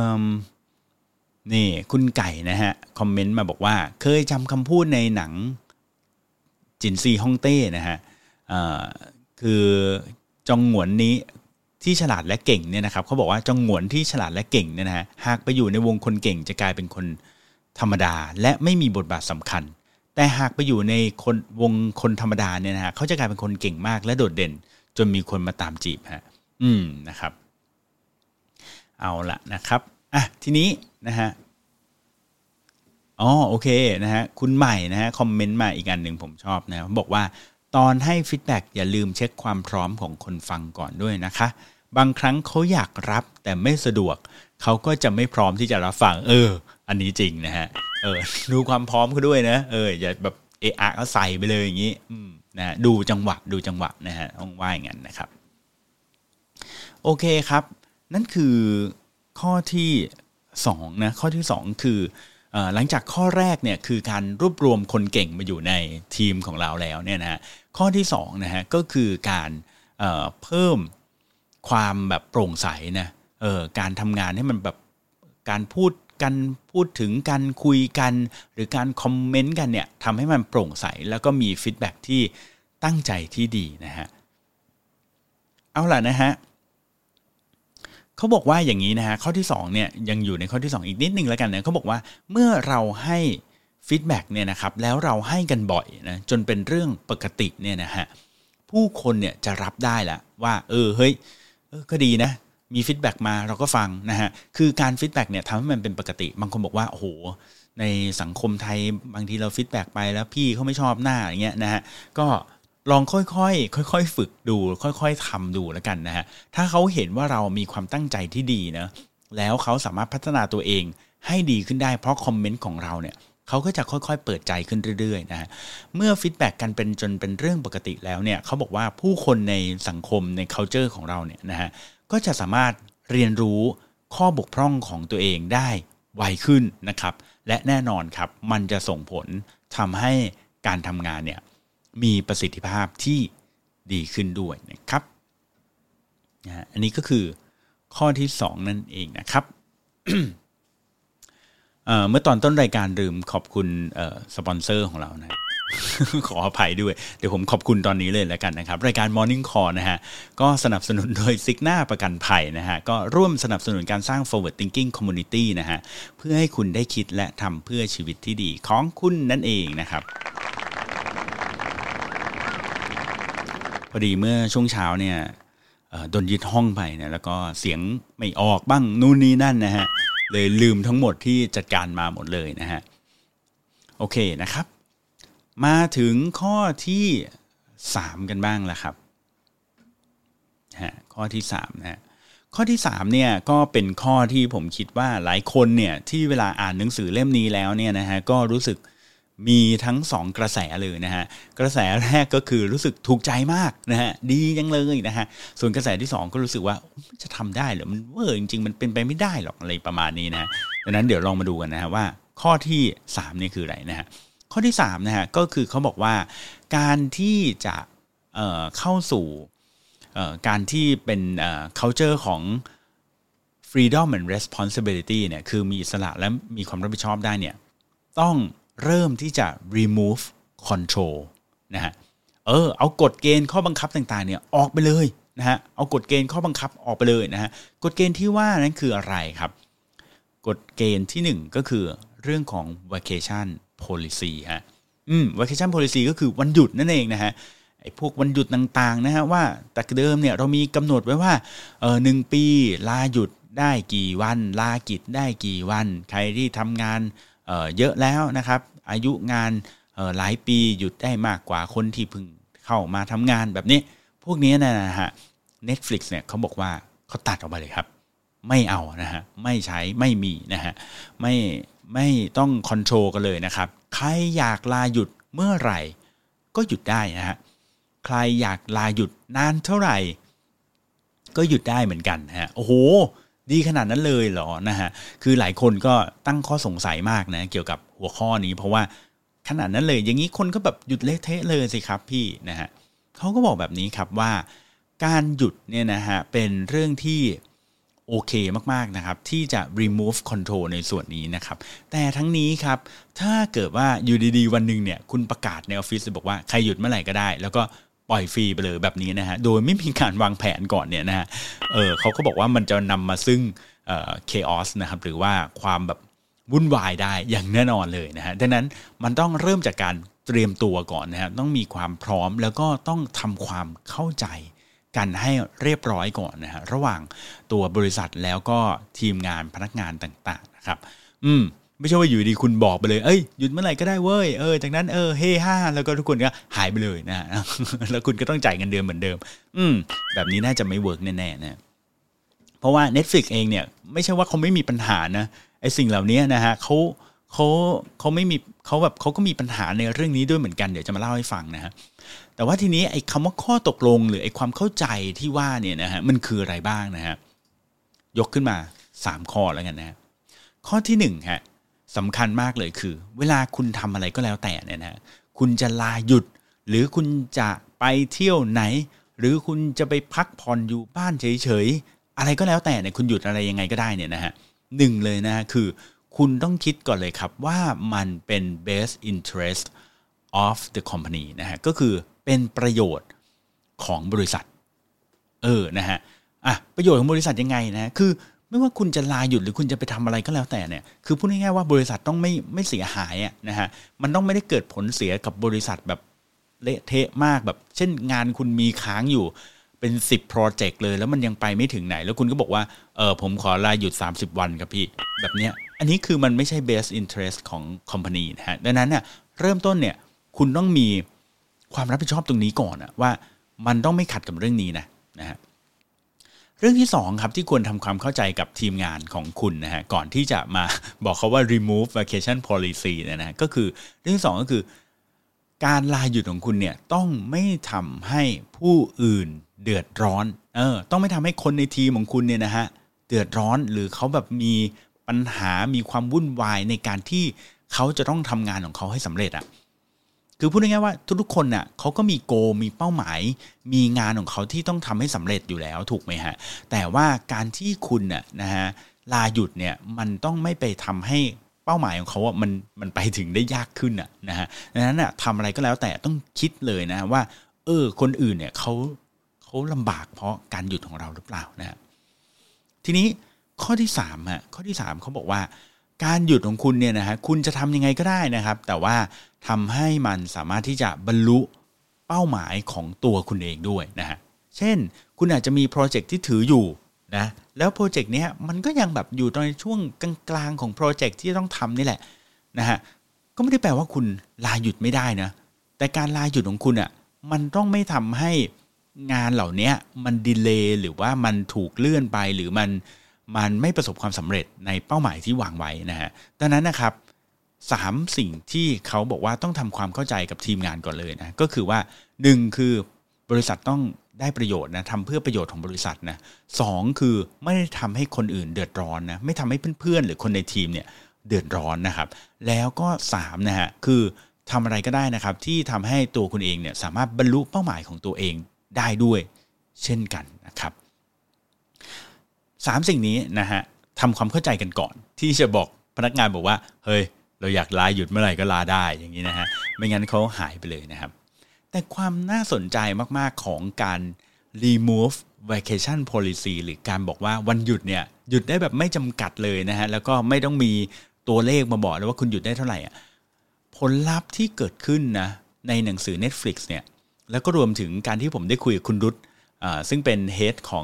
นี่คุณไก่นะฮะคอมเมนต์มาบอกว่าเคยจำคำพูดในหนังจินซีฮ่องเต้นะฮะคือจองหงวนนี้ที่ฉลาดและเก่งเนี่ยนะครับเขาบอกว่าจองหงวนที่ฉลาดและเก่งเนี่ยนะฮะหากไปอยู่ในวงคนเก่งจะกลายเป็นคนธรรมดาและไม่มีบทบาทสำคัญแต่หากไปอยู่ในคนวงคนธรรมดาเนี่ยนะฮะเขาจะกลายเป็นคนเก่งมากและโดดเด่นจนมีคนมาตามจีบฮะอืมนะครับเอาละนะครับอ่ะทีนี้นะฮะอ๋อโอเคนะฮะคุณใหม่นะฮะคอมเมนต์มาอีกอันหนึ่งผมชอบนะบอกว่าตอนให้ฟีดแบ็กอย่าลืมเช็คความพร้อมของคนฟังก่อนด้วยนะคะบางครั้งเขาอยากรับแต่ไม่สะดวกเขาก็จะไม่พร้อมที่จะรับฟังเอออันนี้จริงนะฮะเออดูความพร้อมเขาด้วยนะเอออย่าแบบเอะอะก็ใส่ไปเลยอย่างนี้อืมนะดูจังหวะดูจังหวะนะฮะต้องว่าอย่างนั้นนะครับโอเคครับนั่นคือข้อที่สองนะข้อที่สองคือหลังจากข้อแรกเนี่ยคือการรวบรวมคนเก่งมาอยู่ในทีมของเราแล้วเนี่ยนะฮะข้อที่สองนะฮะก็คือการเอ่อเพิ่มความแบบโปร่งใสนะเอ่อการทำงานให้มันแบบการพูดกันพูดถึงกันคุยกันหรือการคอมเมนต์กันเนี่ยทำให้มันโปร่งใสแล้วก็มีฟีดแบ็กที่ตั้งใจที่ดีนะฮะเอาล่ะนะฮะเขาบอกว่าอย่างนี้นะฮะข้อที่สองเนี่ยยังอยู่ในข้อที่สองอีกนิดนึงแล้วกันนะเขาบอกว่าเมื่อเราให้ฟีดแบ็กเนี่ยนะครับแล้วเราให้กันบ่อยนะจนเป็นเรื่องปกติเนี่ยนะฮะผู้คนเนี่ยจะรับได้ละว่าเออเฮ้ยเออก็ดีนะมีฟีดแบ็กมาเราก็ฟังนะฮะคือการฟีดแบ็กเนี่ยทำให้มันเป็นปกติบางคนบอกว่าโอ้โหในสังคมไทยบางทีเราฟีดแบ็กไปแล้วพี่เขาไม่ชอบหน้าอย่างเงี้ยนะฮะก็ลองค่อยๆค่อยๆฝึกดูค่อยๆทำดูแล้วกันนะฮะถ้าเขาเห็นว่าเรามีความตั้งใจที่ดีนะแล้วเขาสามารถพัฒนาตัวเองให้ดีขึ้นได้เพราะคอมเมนต์ของเราเนี่ยเขาก็จะค่อยๆเปิดใจขึ้นเรื่อยๆนะฮะเมื่อฟีดแบ็กกันเป็นจนเป็นเรื่องปกติแล้วเนี่ยเขาบอกว่าผู้คนในสังคมใน culture ของเราเนี่ยนะฮะก็จะสามารถเรียนรู้ข้อบกพร่องของตัวเองได้ไวขึ้นนะครับและแน่นอนครับมันจะส่งผลทำให้การทำงานเนี่ยมีประสิทธิภาพที่ดีขึ้นด้วยนะครับนะฮะอันนี้ก็คือข้อที่สองนั่นเองนะครับเอ่อเมื่อตอนต้นรายการลืมขอบคุณเอ่อสปอนเซอร์ของเรานะ ขออภัยด้วยเดี๋ยวผมขอบคุณตอนนี้เลยแล้วกันนะครับรายการ Morning Call นะฮะก็สนับสนุนโดยซิกนาประกันภัยนะฮะก็ร่วมสนับสนุนการสร้าง Forward Thinking Community นะฮะเพื่อให้คุณได้คิดและทำเพื่อชีวิตที่ดีของคุณนั่นเองนะครับพอดีเมื่อช่วงเช้าเนี่ยโดนยึดห้องไปนะแล้วก็เสียงไม่ออกบ้างนู่นนี่นั่นนะฮะเลยลืมทั้งหมดที่จัดการมาหมดเลยนะฮะโอเคนะครับมาถึงข้อที่สามกันบ้างแล้วครับฮะข้อที่สามนะฮะข้อที่สามเนี่ยก็เป็นข้อที่ผมคิดว่าหลายคนเนี่ยที่เวลาอ่านหนังสือเล่มนี้แล้วเนี่ยนะฮะก็รู้สึกมีทั้งสองกระแสเลยนะฮะกระแสแรกก็คือรู้สึกถูกใจมากนะฮะดีจังเลยนะฮะส่วนกระแสที่สองก็รู้สึกว่าจะทำได้เหรอมันเวอร์จริงๆมันเป็นไปไม่ได้หรอกอะไรประมาณนี้นะดังนั้นเดี๋ยวลองมาดูกันนะฮะว่าข้อที่สามนี่คืออะไรนะฮะข้อที่สามนะฮะก็คือเขาบอกว่าการที่จะเอ่อเข้าสู่เอ่อการที่เป็นเอ่อ culture ของ freedom and responsibility เนี่ยคือมีอิสระและมีความรับผิดชอบได้เนี่ยต้องเริ่มที่จะ remove control นะฮะเออเอากฎเกณฑ์ข้อบังคับต่างๆเนี่ยออกไปเลยนะฮะเอากฎเกณฑ์ข้อบังคับออกไปเลยนะฮะกฎเกณฑ์ที่ว่านั้นคืออะไรครับกฎเกณฑ์ที่หนึ่งก็คือเรื่องของ vacation policy ฮะอืม vacation policy ก็คือวันหยุดนั่นเองนะฮะไอ้พวกวันหยุดต่างๆนะฮะว่าแต่เดิมเนี่ยเรามีกำหนดไว้ว่าเออหนึ่งปีลาหยุดได้กี่วันลากิจได้กี่วันใครที่ทำงานเอ่อเยอะแล้วนะครับอายุงานเอ่อหลายปีหยุดได้มากกว่าคนที่เพิ่งเข้ามาทำงานแบบนี้พวกนี้นะฮะ Netflix เนี่ยเขาบอกว่าเขาตัดออกไปเลยครับไม่เอานะฮะไม่ใช้ไม่มีนะฮะไม่ไม่ต้องคอนโทรลกันเลยนะครับใครอยากลาหยุดเมื่อไหร่ก็หยุดได้นะฮะใครอยากลาหยุดนานเท่าไหร่ก็หยุดได้เหมือนกันฮะโอ้โหดีขนาดนั้นเลยเหรอนะฮะคือหลายคนก็ตั้งข้อสงสัยมากนะเกี่ยวกับหัวข้อนี้เพราะว่าขนาดนั้นเลยอย่างนี้คนก็แบบหยุดเละเทะเลยสิครับพี่นะฮะเขาก็บอกแบบนี้ครับว่าการหยุดเนี่ยนะฮะเป็นเรื่องที่โอเคมากๆนะครับที่จะ remove control ในส่วนนี้นะครับแต่ทั้งนี้ครับถ้าเกิดว่าอยู่ดีๆวันนึงเนี่ยคุณประกาศในออฟฟิศบอกว่าใครหยุดเมื่อไหร่ก็ได้แล้วก็ปล่อยฟรีไปเลยแบบนี้นะฮะโดยไม่มีการวางแผนก่อนเนี่ยนะฮะเออเขาก็บอกว่ามันจะนำมาซึ่งเอ่อ chaos นะครับหรือว่าความแบบวุ่นวายได้อย่างแน่นอนเลยนะฮะดังนั้นมันต้องเริ่มจากการเตรียมตัวก่อนนะฮะต้องมีความพร้อมแล้วก็ต้องทำความเข้าใจกันให้เรียบร้อยก่อนนะฮะระหว่างตัวบริษัทแล้วก็ทีมงานพนักงานต่างๆนะครับอืมไม่ใช่ว่าอยู่ดีคุณบอกไปเลยเอ้ยหยุดเมื่อไหร่ก็ได้เว้ยเออจากนั้นเออเฮ่ฮ่าแล้วก็ทุกคนก็หายไปเลยนะ แล้วคุณก็ต้องจ่ายเงินเดือนเหมือนเดิมอืมแบบนี้น่าจะไม่เวิร์กแน่ๆนะเพราะว่า Netflix เองเนี่ยไม่ใช่ว่าเขาไม่มีปัญหานะไอ้สิ่งเหล่านี้นะฮะเขาเขาเขาไม่มีเขาแบบเขาก็มีปัญหาในเรื่องนี้ด้วยเหมือนกันเดี๋ยวจะมาเล่าให้ฟังนะฮะแต่ว่าทีนี้ไอ้คำว่าข้อตกลงหรือไอ้ความเข้าใจที่ว่าเนี่ยนะฮะมันคืออะไรบ้างนะฮะยกขึ้นมาสามข้อแล้วกันนะฮะข้อที่หนึ่งฮะสำคัญมากเลยคือเวลาคุณทำอะไรก็แล้วแต่เนี่ยนะคุณจะลาหยุดหรือคุณจะไปเที่ยวไหนหรือคุณจะไปพักผ่อนอยู่บ้านเฉยๆอะไรก็แล้วแต่เนี่ยคุณหยุดอะไรยังไงก็ได้เนี่ยนะฮะหนึ่งเลยนะคือคุณต้องคิดก่อนเลยครับว่ามันเป็น best interest of the company นะฮะก็คือเป็นประโยชน์ของบริษัทเออนะฮะอ่ะประโยชน์ของบริษัทยังไงนะคือไม่ว่าคุณจะลาหยุดหรือคุณจะไปทำอะไรก็แล้วแต่เนี่ยคือพูดง่ายๆว่าบริษัทต้องไม่ไม่เสียหายอ่ะนะฮะมันต้องไม่ได้เกิดผลเสียกับบริษัทแบบเละเทะมากแบบเช่นงานคุณมีค้างอยู่เป็นสิบโปรเจกต์เลยแล้วมันยังไปไม่ถึงไหนแล้วคุณก็บอกว่าเออผมขอลาหยุดสามสิบวันครับพี่แบบเนี้ยอันนี้คือมันไม่ใช่ best interest ของ company นะฮะดังนั้นเนี่ยเริ่มต้นเนี่ยคุณต้องมีความรับผิดชอบตรงนี้ก่อนอะว่ามันต้องไม่ขัดกับเรื่องนี้นะนะฮะเรื่องที่สองครับที่ควรทำความเข้าใจกับทีมงานของคุณนะฮะก่อนที่จะมาบอกเขาว่า remove vacation policy นะนะก็คือเรื่องที่สองก็คือการลาหยุดของคุณเนี่ยต้องไม่ทำให้ผู้อื่นเดือดร้อนเออต้องไม่ทำให้คนในทีมของคุณเนี่ยนะฮะเดือดร้อนหรือเขาแบบมีปัญหามีความวุ่นวายในการที่เขาจะต้องทำงานของเขาให้สำเร็จอ่ะคือพูดง่ายๆว่าทุกๆคนน่ะเขาก็มีโกมีเป้าหมายมีงานของเขาที่ต้องทำให้สำเร็จอยู่แล้วถูกไหมฮะแต่ว่าการที่คุณน่ะนะฮะลาหยุดเนี่ยมันต้องไม่ไปทำให้เป้าหมายของเขาอ่ะมันมันไปถึงได้ยากขึ้นอ่ะนะฮะดังนั้นอ่ะทำอะไรก็แล้วแต่ต้องคิดเลยนะว่าเออคนอื่นเนี่ยเขาเขาลำบากเพราะการหยุดของเราหรือเปล่านะฮะทีนี้ข้อที่สามฮะข้อที่สามเขาบอกว่าการหยุดของคุณเนี่ยนะฮะคุณจะทำยังไงก็ได้นะครับแต่ว่าทำให้มันสามารถที่จะบรรลุเป้าหมายของตัวคุณเองด้วยนะฮะเช่นคุณอาจจะมีโปรเจกต์ที่ถืออยู่นะแล้วโปรเจกต์เนี้ยมันก็ยังแบบอยู่ในช่วงกลางๆของโปรเจกต์ที่ต้องทำนี่แหละนะฮะก็ไม่ได้แปลว่าคุณลาหยุดไม่ได้นะแต่การลาหยุดของคุณอ่ะมันต้องไม่ทำให้งานเหล่านี้มันดีเลย์หรือว่ามันถูกเลื่อนไปหรือมันมันไม่ประสบความสำเร็จในเป้าหมายที่วางไว้นะฮะดังนั้นนะครับสามสิ่งที่เขาบอกว่าต้องทำความเข้าใจกับทีมงานก่อนเลยนะก็คือว่าหนึ่งคือบริษัทต้องได้ประโยชน์นะทำเพื่อประโยชน์ของบริษัทนะสองคือไม่ได้ทำให้คนอื่นเดือดร้อนนะไม่ทำให้เพื่อนๆหรือคนในทีมเนี่ยเดือดร้อนนะครับแล้วก็สามนะฮะคือทำอะไรก็ได้นะครับที่ทำให้ตัวคุณเองเนี่ยสามารถบรรลุเป้าหมายของตัวเองได้ด้วยเช่นกันนะครับสามสิ่งนี้นะฮะทำความเข้าใจกันก่อนที่จะบอกพนักงานบอกว่าเฮ้ยเราอยากลาหยุดเมื่อไหร่ก็ลาได้อย่างนี้นะฮะไม่งั้นเขาหายไปเลยนะครับแต่ความน่าสนใจมากๆของการ remove vacation policy หรือการบอกว่าวันหยุดเนี่ยหยุดได้แบบไม่จำกัดเลยนะฮะแล้วก็ไม่ต้องมีตัวเลขมาบอกเลยว่าคุณหยุดได้เท่าไหร่อ่ะผลลัพธ์ที่เกิดขึ้นนะในหนังสือ Netflix เนี่ยแล้วก็รวมถึงการที่ผมได้คุยกับคุณรุตซึ่งเป็น head ของ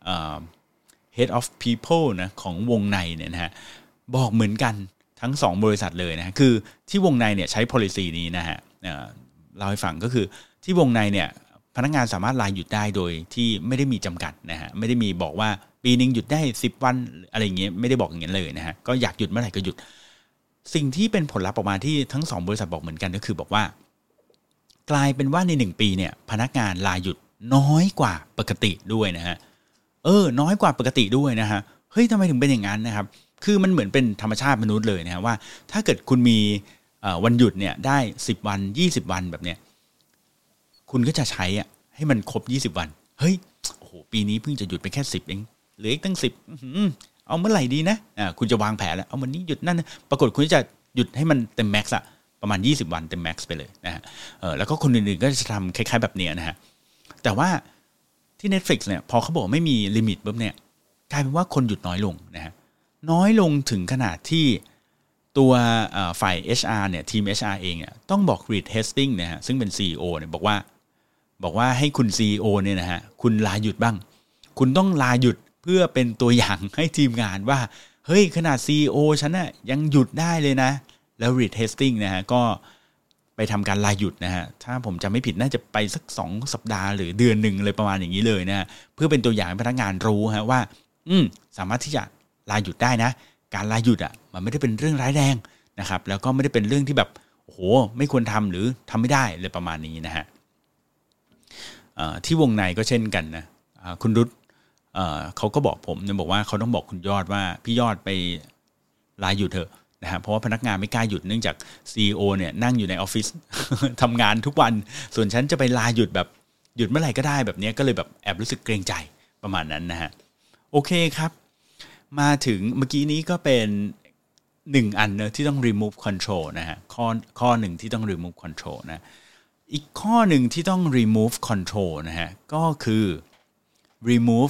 head of people นะของวงในเนี่ยนะฮะบอกเหมือนกันทั้งสองบริษัทเลยนะคือที่วงในเนี่ยใช้ policy นี้นะฮะเล่าให้ฟังก็คือที่วงในเนี่ยพนักงานสามารถลาหยุดได้โดยที่ไม่ได้มีจำกัดนะฮะไม่ได้มีบอกว่าปีนึงหยุดได้สิบวันอะไรอย่างเงี้ยไม่ได้บอกอย่างนั้นเลยนะฮะก็อยากหยุดเมื่อไหร่ก็หยุดสิ่งที่เป็นผลลัพธ์ออกมาที่ทั้งสองบริษัทบอกเหมือนกันก็คือบอกว่ากลายเป็นว่าในหนึ่งปีเนี่ยพนักงานลาหยุดน้อยกว่าปกติด้วยนะฮะเออน้อยกว่าปกติด้วยนะฮะเฮ้ยทำไมถึงเป็นอย่างนั้นนะครับคือมันเหมือนเป็นธรรมชาติมนุษย์เลยนะฮะว่าถ้าเกิดคุณมีวันหยุดเนี่ยได้สิบวันยี่สิบวันแบบเนี้ยคุณก็จะใช้อ่ะให้มันครบยี่สิบวันเฮ้ยโอ้โหปีนี้เพิ่งจะหยุดไปแค่สิบเองเหลืออีกตั้งสิบเอาเมื่อไหร่ดีนะอ่าคุณจะวางแผนแล้วเอาวันนี้หยุดนั่นปรากฏคุณจะหยุดให้มันเต็มแม็กซ์อ่ะประมาณยี่สิบวันเต็มแม็กซ์ไปเลยนะฮะเออแล้วก็คนอื่นๆก็จะทำคล้ายๆแบบนี้นะฮะแต่ว่าที่ Netflix เนี่ยพอเขาบอกไม่มีลิมิตปุ๊บเนี่ยกลายเป็นว่าคนหยุดน้อยลงนะฮะน้อยลงถึงขนาดที่ตัวฝ่าย เอช อาร์ เนี่ยทีม เอช อาร์ เองเนี่ยต้องบอก Reed Hastings นะฮะซึ่งเป็น ซี อี โอ เนี่ยบอกว่าบอกว่าให้คุณ ซี อี โอ เนี่ยนะฮะคุณลาหยุดบ้างคุณต้องลาหยุดเพื่อเป็นตัวอย่างให้ทีมงานว่าเฮ้ยขนาด ซี อี โอ ฉันน่ะยังหยุดได้เลยนะแล้ว Reed Hastings นะฮะก็ไปทำการลาหยุดนะฮะถ้าผมจำไม่ผิดน่าจะไปสักสองสัปดาห์หรือเดือนหนึ่งเลยประมาณอย่างนี้เลยนะเพื่อเป็นตัวอย่างให้พนักงานรู้ฮะว่าอืมสามารถที่จะลาหยุดได้นะการลาหยุดอ่ะมันไม่ได้เป็นเรื่องร้ายแรงนะครับแล้วก็ไม่ได้เป็นเรื่องที่แบบโอ้โหไม่ควรทำหรือทำไม่ได้เลยประมาณนี้นะฮะที่วงในก็เช่นกันนะคุณรุตเขาก็บอกผมเนี่ยบอกว่าเขาต้องบอกคุณยอดว่าพี่ยอดไปลาหยุดเถอะนะฮะเพราะว่าพนักงานไม่กล้าหยุดเนื่องจาก ซี อี โอ เนี่ยนั่งอยู่ในออฟฟิศ ทำงานทุกวันส่วนฉันจะไปลาหยุดแบบหยุดเมื่อไหร่ก็ได้แบบนี้ก็เลยแบบแอบรู้สึกเกรงใจประมาณนั้นนะฮะโอเคครับมาถึงเมื่อกี้นี้ก็เป็นหนึ่งอันเนอะที่ต้อง remove control นะฮะข้อข้อหนึ่งที่ต้อง remove control นะอีกข้อหนึ่งที่ต้อง remove control นะฮะก็คือ remove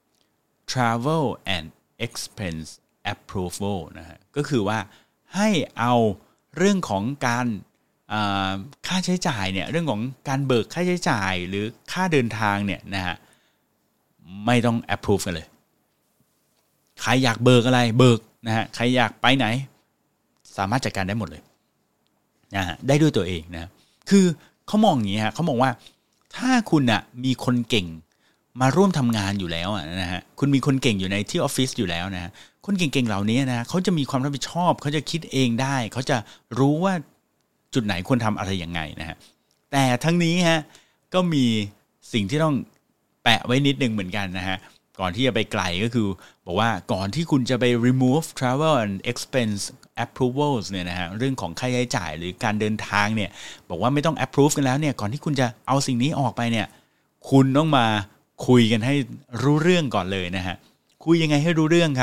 travel and expense approval นะฮะก็คือว่าให้เอาเรื่องของการค่าใช้จ่ายเนี่ยเรื่องของการเบิกค่าใช้จ่ายหรือค่าเดินทางเนี่ยนะฮะไม่ต้อง approve กันเลยใครอยากเบิกอะไรเบิกนะฮะใครอยากไปไหนสามารถจัดการได้หมดเลยนะฮะได้ด้วยตัวเองนะคือเขามองอย่างนี้ฮะเขามองว่าถ้าคุณน่ะมีคนเก่งมาร่วมทำงานอยู่แล้วนะฮะคุณมีคนเก่งอยู่ในที่ออฟฟิศอยู่แล้วนะคนเก่งๆเหล่านี้นะเขาจะมีความรับผิดชอบเขาจะคิดเองได้เขาจะรู้ว่าจุดไหนควรทำอะไรยังไงนะฮะแต่ทั้งนี้ฮะก็มีสิ่งที่ต้องแปะไว้นิดนึงเหมือนกันนะฮะก่อนที่จะไปไกลก็คือบอกว่าก่อนที่คุณจะไป remove travel and expense approvals เนี่ยนะฮะเรื่องของค่าใช้จ่ายหรือการเดินทางเนี่ยบอกว่าไม่ต้อง approve กันแล้วเนี่ยก่อนที่คุณจะเอาสิ่งนี้ออกไปเนี่ยคุณต้องมาคุยกันให้รู้เรื่องก่อนเลยนะฮะคุยยังไงให้รู้เรื่องครับ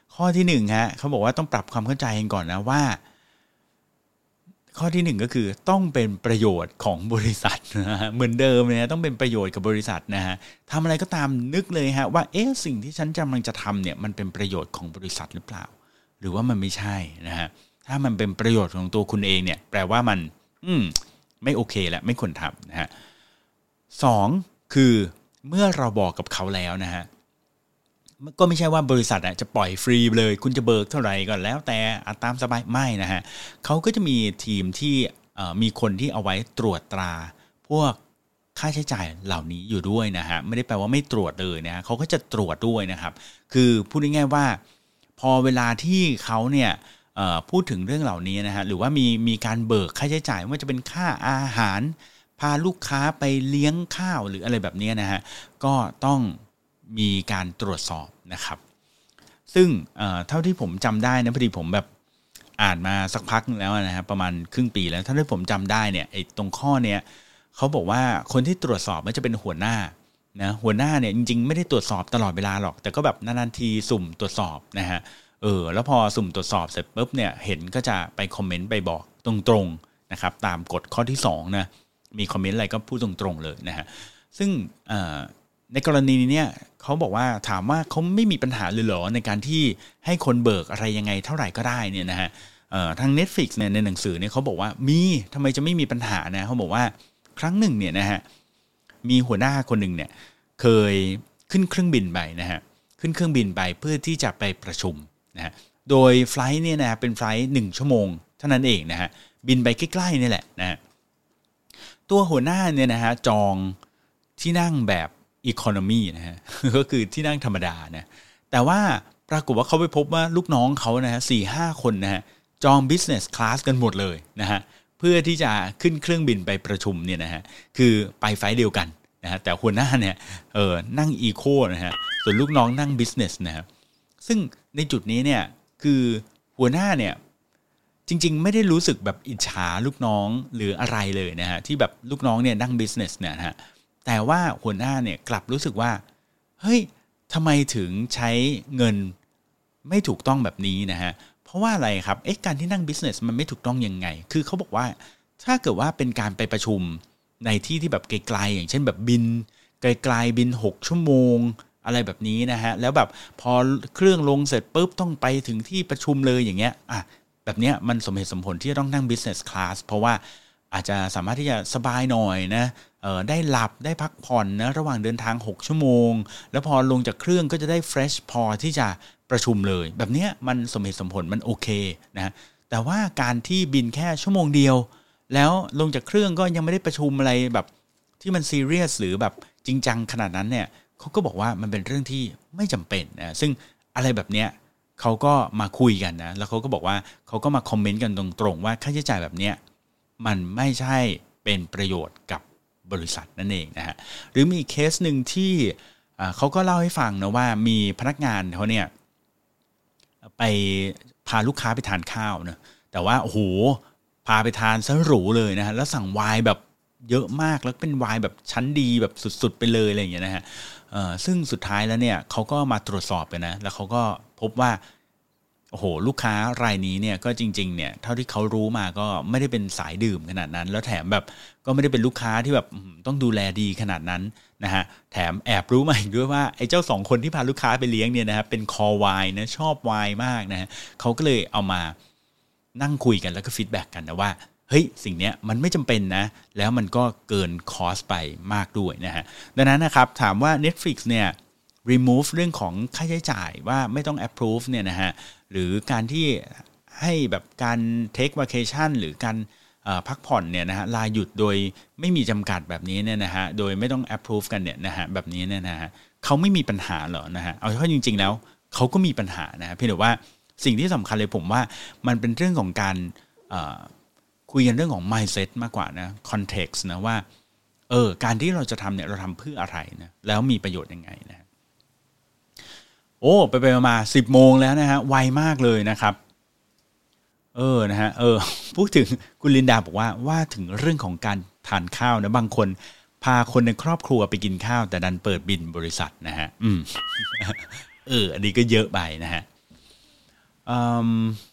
ข้อที่หนึ่งฮะเขาบอกว่าต้องปรับความเข้าใจกันก่อนนะว่าข้อที่หนึ่งก็คือต้องเป็นประโยชน์ของบริษัทนะฮะเหมือนเดิมเนี่ยต้องเป็นประโยชน์กับบริษัทนะฮะทำอะไรก็ตามนึกเลยฮะว่าเอ๊ะสิ่งที่ฉันกำลังจะทำเนี่ยมันเป็นประโยชน์ของบริษัทหรือเปล่าหรือว่ามันไม่ใช่นะฮะถ้ามันเป็นประโยชน์ของตัวคุณเองเนี่ยแปลว่ามันอืมไม่โอเคและไม่ควรทำนะฮะสองคือเมื่อเราบอกกับเขาแล้วนะฮะก็ไม่ใช่ว่าบริษัทจะปล่อยฟรีเลยคุณจะเบิกเท่าไหร่ก็แล้วแต่ตามสบายไม่นะฮะเขาก็จะมีทีมที่มีคนที่เอาไว้ตรวจตราพวกค่าใช้จ่ายเหล่านี้อยู่ด้วยนะฮะไม่ได้แปลว่าไม่ตรวจเลยนะฮะเขาก็จะตรวจด้วยนะครับคือพูดง่ายๆว่าพอเวลาที่เขาเนี่ยพูดถึงเรื่องเหล่านี้นะฮะหรือว่ามีมีการเบิกค่าใช้จ่ายไม่ว่าจะเป็นค่าอาหารพาลูกค้าไปเลี้ยงข้าวหรืออะไรแบบนี้นะฮะก็ต้องมีการตรวจสอบนะครับซึ่ง เ, เท่าที่ผมจำได้นะพอดีผมแบบอ่านมาสักพักแล้วนะครับประมาณครึ่งปีแล้วถ้าที่ผมจำได้เนี่ยไอ้ตรงข้อเนี้ยเขาบอกว่าคนที่ตรวจสอบมันจะเป็นหัวหน้านะหัวหน้าเนี่ยจริงๆไม่ได้ตรวจสอบตลอดเวลาหรอกแต่ก็แบบนานๆทีสุ่มตรวจสอบนะฮะเออแล้วพอสุ่มตรวจสอบเสร็จปุ๊บเนี่ยเห็นก็จะไปคอมเมนต์ไปบอกตรงๆนะครับตามกฎข้อที่สองนะมีคอมเมนต์อะไรก็พูดตรงๆเลยนะฮะซึ่งในกรณีนี้เนี่ยเขาบอกว่าถามว่าเขาไม่มีปัญหาเลยเหรอในการที่ให้คนเบิกอะไรยังไงเท่าไหร่ก็ได้เนี่ยนะฮะทาง Netflix เนี่ยในหนังสือเนี่ยเขาบอกว่ามีทำไมจะไม่มีปัญหานะเขาบอกว่าครั้งหนึ่งเนี่ยนะฮะมีหัวหน้าคนหนึ่งเนี่ยเคยขึ้นเครื่องบินไปนะฮะขึ้นเครื่องบินไปเพื่อที่จะไปประชุมนะฮะโดยไฟลท์เนี่ยนะเป็นไฟลท์หนึ่งชั่วโมงเท่านั้นเองนะฮะบินไปใกล้ๆนี่แหละนะฮะตัวหัวหน้าเนี่ยนะฮะจองที่นั่งแบบeconomy นะฮะก็คือที่นั่งธรรมดานะแต่ว่าปรากฏว่าเขาไปพบว่าลูกน้องเขานะฮะ สี่ห้า คนนะฮะจอง business class กันหมดเลยนะฮะเพื่อที่จะขึ้นเครื่องบินไปประชุมเนี่ยนะฮะคือไปไฟล์เดียวกันนะฮะแต่หัวหน้าเนี่ยเออนั่ง eco นะฮะส่วนลูกน้องนั่ง business นะฮะซึ่งในจุดนี้เนี่ยคือหัวหน้าเนี่ยจริงๆไม่ได้รู้สึกแบบอิจฉาลูกน้องหรืออะไรเลยนะฮะที่แบบลูกน้องเนี่ยนั่ง business เนี่ยนะฮะแต่ว่าหัวหน้าเนี่ยกลับรู้สึกว่าเฮ้ยทำไมถึงใช้เงินไม่ถูกต้องแบบนี้นะฮะเพราะว่าอะไรครับเอ๊ะการที่นั่ง business มันไม่ถูกต้องยังไงคือเขาบอกว่าถ้าเกิดว่าเป็นการไปประชุมในที่ที่แบบไกลๆอย่างเช่นแบบบินไกลๆบินหกชั่วโมงอะไรแบบนี้นะฮะแล้วแบบพอเครื่องลงเสร็จปุ๊บต้องไปถึงที่ประชุมเลยอย่างเงี้ยอ่ะแบบเนี้ยมันสมเหตุสมผลที่จะต้องนั่ง business class เพราะว่าอาจจะสามารถที่จะสบายหน่อยนะเอ่อได้หลับได้พักผ่อนนะระหว่างเดินทางหกชั่วโมงแล้วพอลงจากเครื่องก็จะได้ fresh พอที่จะประชุมเลยแบบเนี้ยมันสมเหตุสมผลมันโอเคนะแต่ว่าการที่บินแค่ชั่วโมงเดียวแล้วลงจากเครื่องก็ยังไม่ได้ประชุมอะไรแบบที่มันซีเรียสหรือแบบจริงจังขนาดนั้นเนี่ยเขาก็บอกว่ามันเป็นเรื่องที่ไม่จำเป็นนะซึ่งอะไรแบบเนี้ยเขาก็มาคุยกันนะแล้วเขาก็บอกว่าเขาก็มาคอมเมนต์กันตรงๆว่าค่าใช้จ่ายแบบเนี้ยมันไม่ใช่เป็นประโยชน์กับบริษัทนั่นเองนะฮะหรือมีอีกเคสหนึ่งที่เขาก็เล่าให้ฟังนะว่ามีพนักงานเขาเนี่ยไปพาลูกค้าไปทานข้าวนะแต่ว่าโอ้โหพาไปทานซะหรูเลยนะฮะแล้วสั่งไวน์แบบเยอะมากแล้วเป็นไวน์แบบชั้นดีแบบสุดๆไปเลยอะไรอย่างเงี้ยนะฮะซึ่งสุดท้ายแล้วเนี่ยเขาก็มาตรวจสอบกันนะแล้วเขาก็พบว่าโอ้โหลูกค้ารายนี้เนี่ยก็จริงๆเนี่ยเท่าที่เขารู้มาก็ไม่ได้เป็นสายดื่มขนาดนั้นแล้วแถมแบบก็ไม่ได้เป็นลูกค้าที่แบบต้องดูแลดีขนาดนั้นนะฮะแถมแอบรู้มาอีกด้วยว่าไอ้เจ้าสองคนที่พาลูกค้าไปเลี้ยงเนี่ยนะครับเป็นคอไวน์นะชอบไวน์มากนะฮะเขาก็เลยเอามานั่งคุยกันแล้วก็ฟีดแบ็กกันนะว่าเฮ้ยสิ่งเนี้ยมันไม่จำเป็นนะแล้วมันก็เกินคอสไปมากด้วยนะฮะดังนั้นนะครับถามว่า Netflix เนี่ย remove เรื่องของค่าใช้จ่ายว่าไม่ต้อง approve เนี่ยนะฮะหรือการที่ให้แบบการ take vacation หรือการพักผ่อนเนี่ยนะฮะลาหยุดโดยไม่มีจำกัดแบบนี้เนี่ยนะฮะโดยไม่ต้อง approve กันเนี่ยนะฮะแบบนี้เนี่ยนะฮะเขาไม่มีปัญหาหรอนะฮะเอาเข้าจริงๆแล้วเขาก็มีปัญหานะเพียงแต่ว่าสิ่งที่สำคัญเลยผมว่ามันเป็นเรื่องของการคุยกันเรื่องของ mindset มากกว่านะ context นะว่าเออการที่เราจะทำเนี่ยเราทำเพื่ออะไรนะแล้วมีประโยชน์ยังไงนะโอ้ไปไปมาสิบโมงแล้วนะฮะไวมากเลยนะครับเออนะฮะเออพูดถึงคุณลินดาบอกว่าว่าถึงเรื่องของการทานข้าวนะบางคนพาคนในครอบครัวไปกินข้าวแต่ดันเปิดบิลบริษัทนะฮะอืมเอออันนี้ก็เยอะไปนะฮะเอ่อ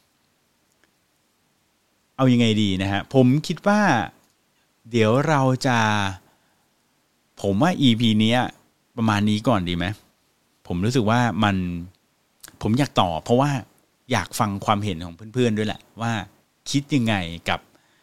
เอายังไงดีนะฮะผมคิดว่าเดี๋ยวเราจะผมว่า อี พี เนี้ยประมาณนี้ก่อนดีไหมผมรู้สึกว่ามันผมอยากต่อเพราะว่าอยากฟังความเห็นของเพื่อนๆด้วยแหละว่าคิดยังไงกับ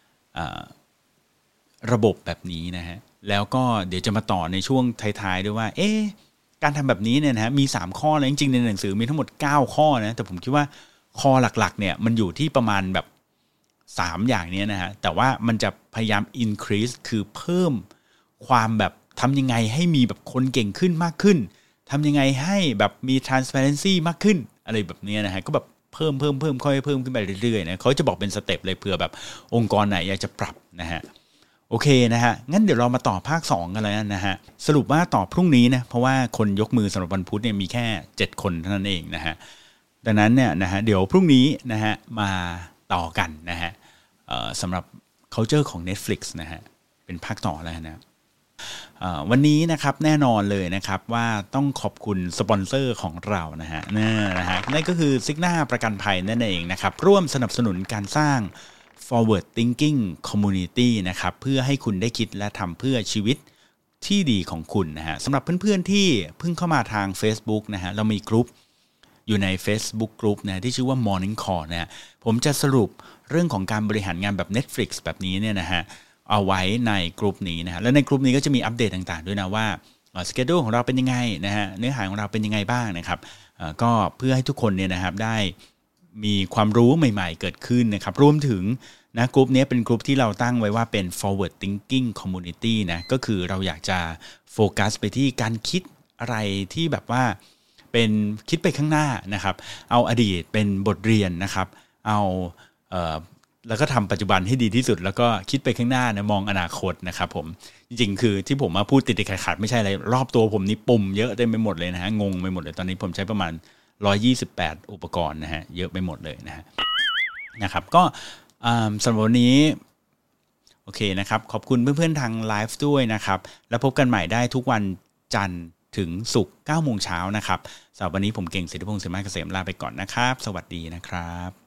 ระบบแบบนี้นะฮะแล้วก็เดี๋ยวจะมาต่อในช่วงท้ายๆด้วยว่าเอ๊ะการทำแบบนี้เนี่ยนะฮะมีสามข้อนะจริงๆในหนังสือมีทั้งหมดเก้าข้อนะแต่ผมคิดว่าข้อหลักๆเนี่ยมันอยู่ที่ประมาณแบบสามอย่างนี้นะฮะแต่ว่ามันจะพยายาม increase คือเพิ่มความแบบทำยังไงให้มีแบบคนเก่งขึ้นมากขึ้นทำยังไงให้แบบมี transparency มากขึ้นอะไรแบบนี้นะฮะก็แบบเพิ่มเพิ่มเพิ่มค่อยเพิ่มขึ้นไปเรื่อยๆนะเขาจะบอกเป็นสเต็ปเลยเผื่อแบบองค์กรไหนอยากจะปรับนะฮะโอเคนะฮะงั้นเดี๋ยวเรามาต่อภาคสองกันเลยนะฮะสรุปว่าต่อพรุ่งนี้นะเพราะว่าคนยกมือสำหรับวันพุธเนี่ยมีแค่เจ็ดคนเท่านั้นเองนะฮะดังนั้นเนี่ยนะฮะเดี๋ยวพรุ่งนี้นะฮะมาต่อกันนะฮะสำหรับ culture ของ Netflix นะฮะเป็นภาคต่อแล้วนะวันนี้นะครับแน่นอนเลยนะครับว่าต้องขอบคุณสปอนเซอร์ของเรานะฮะนั่นนะฮะนั่นก็คือซิกนาประกันภัยนั่นเองนะครับร่วมสนับสนุนการสร้าง forward thinking community นะครับเพื่อให้คุณได้คิดและทำเพื่อชีวิตที่ดีของคุณนะฮะสำหรับเพื่อนๆที่เพิ่งเข้ามาทาง Facebook นะฮะเรามีกลุ่มอยู่ใน Facebook Group นะที่ชื่อว่า Morning Call นะฮะผมจะสรุปเรื่องของการบริหารงานแบบ Netflix แบบนี้เนี่ยนะฮะเอาไว้ในกลุ่มนี้นะฮะและในกลุ่มนี้ก็จะมีอัปเดตต่างๆด้วยนะว่าสเกดูของเราเป็นยังไงนะฮะเนื้อหาของเราเป็นยังไงบ้างนะครับก็เพื่อให้ทุกคนเนี่ยนะครับได้มีความรู้ใหม่ๆเกิดขึ้นนะครับรวมถึงนะกลุ่มนี้เป็นกลุ่มที่เราตั้งไว้ว่าเป็น forward thinking community นะก็คือเราอยากจะโฟกัสไปที่การคิดอะไรที่แบบว่าเป็นคิดไปข้างหน้านะครับเอาอดีตเป็นบทเรียนนะครับเอาเอ่อแล้วก็ทำปัจจุบันให้ดีที่สุดแล้วก็คิดไปข้างหน้านะมองอนาคตนะครับผมจริงๆคือที่ผมมาพูดติดๆขัดๆไม่ใช่อะไรรอบตัวผมนี่ปุ่มเยอะเต็มไปหมดเลยนะฮะงงไปหมดเลยตอนนี้ผมใช้ประมาณหนึ่งร้อยยี่สิบแปดอุปกรณ์นะฮะเยอะไปหมดเลยนะฮะนะครับก็สำหรับวันนี้โอเคนะครับขอบคุณเพื่อนๆทางไลฟ์ด้วยนะครับแล้วพบกันใหม่ได้ทุกวันจันทร์ถึงศุกร์เก้าโมงเช้านะครับสำหรับวันนี้ผมเก่งสิทธิพงศ์ สิริมาเกษมลาไปก่อนนะครับสวัสดีนะครับ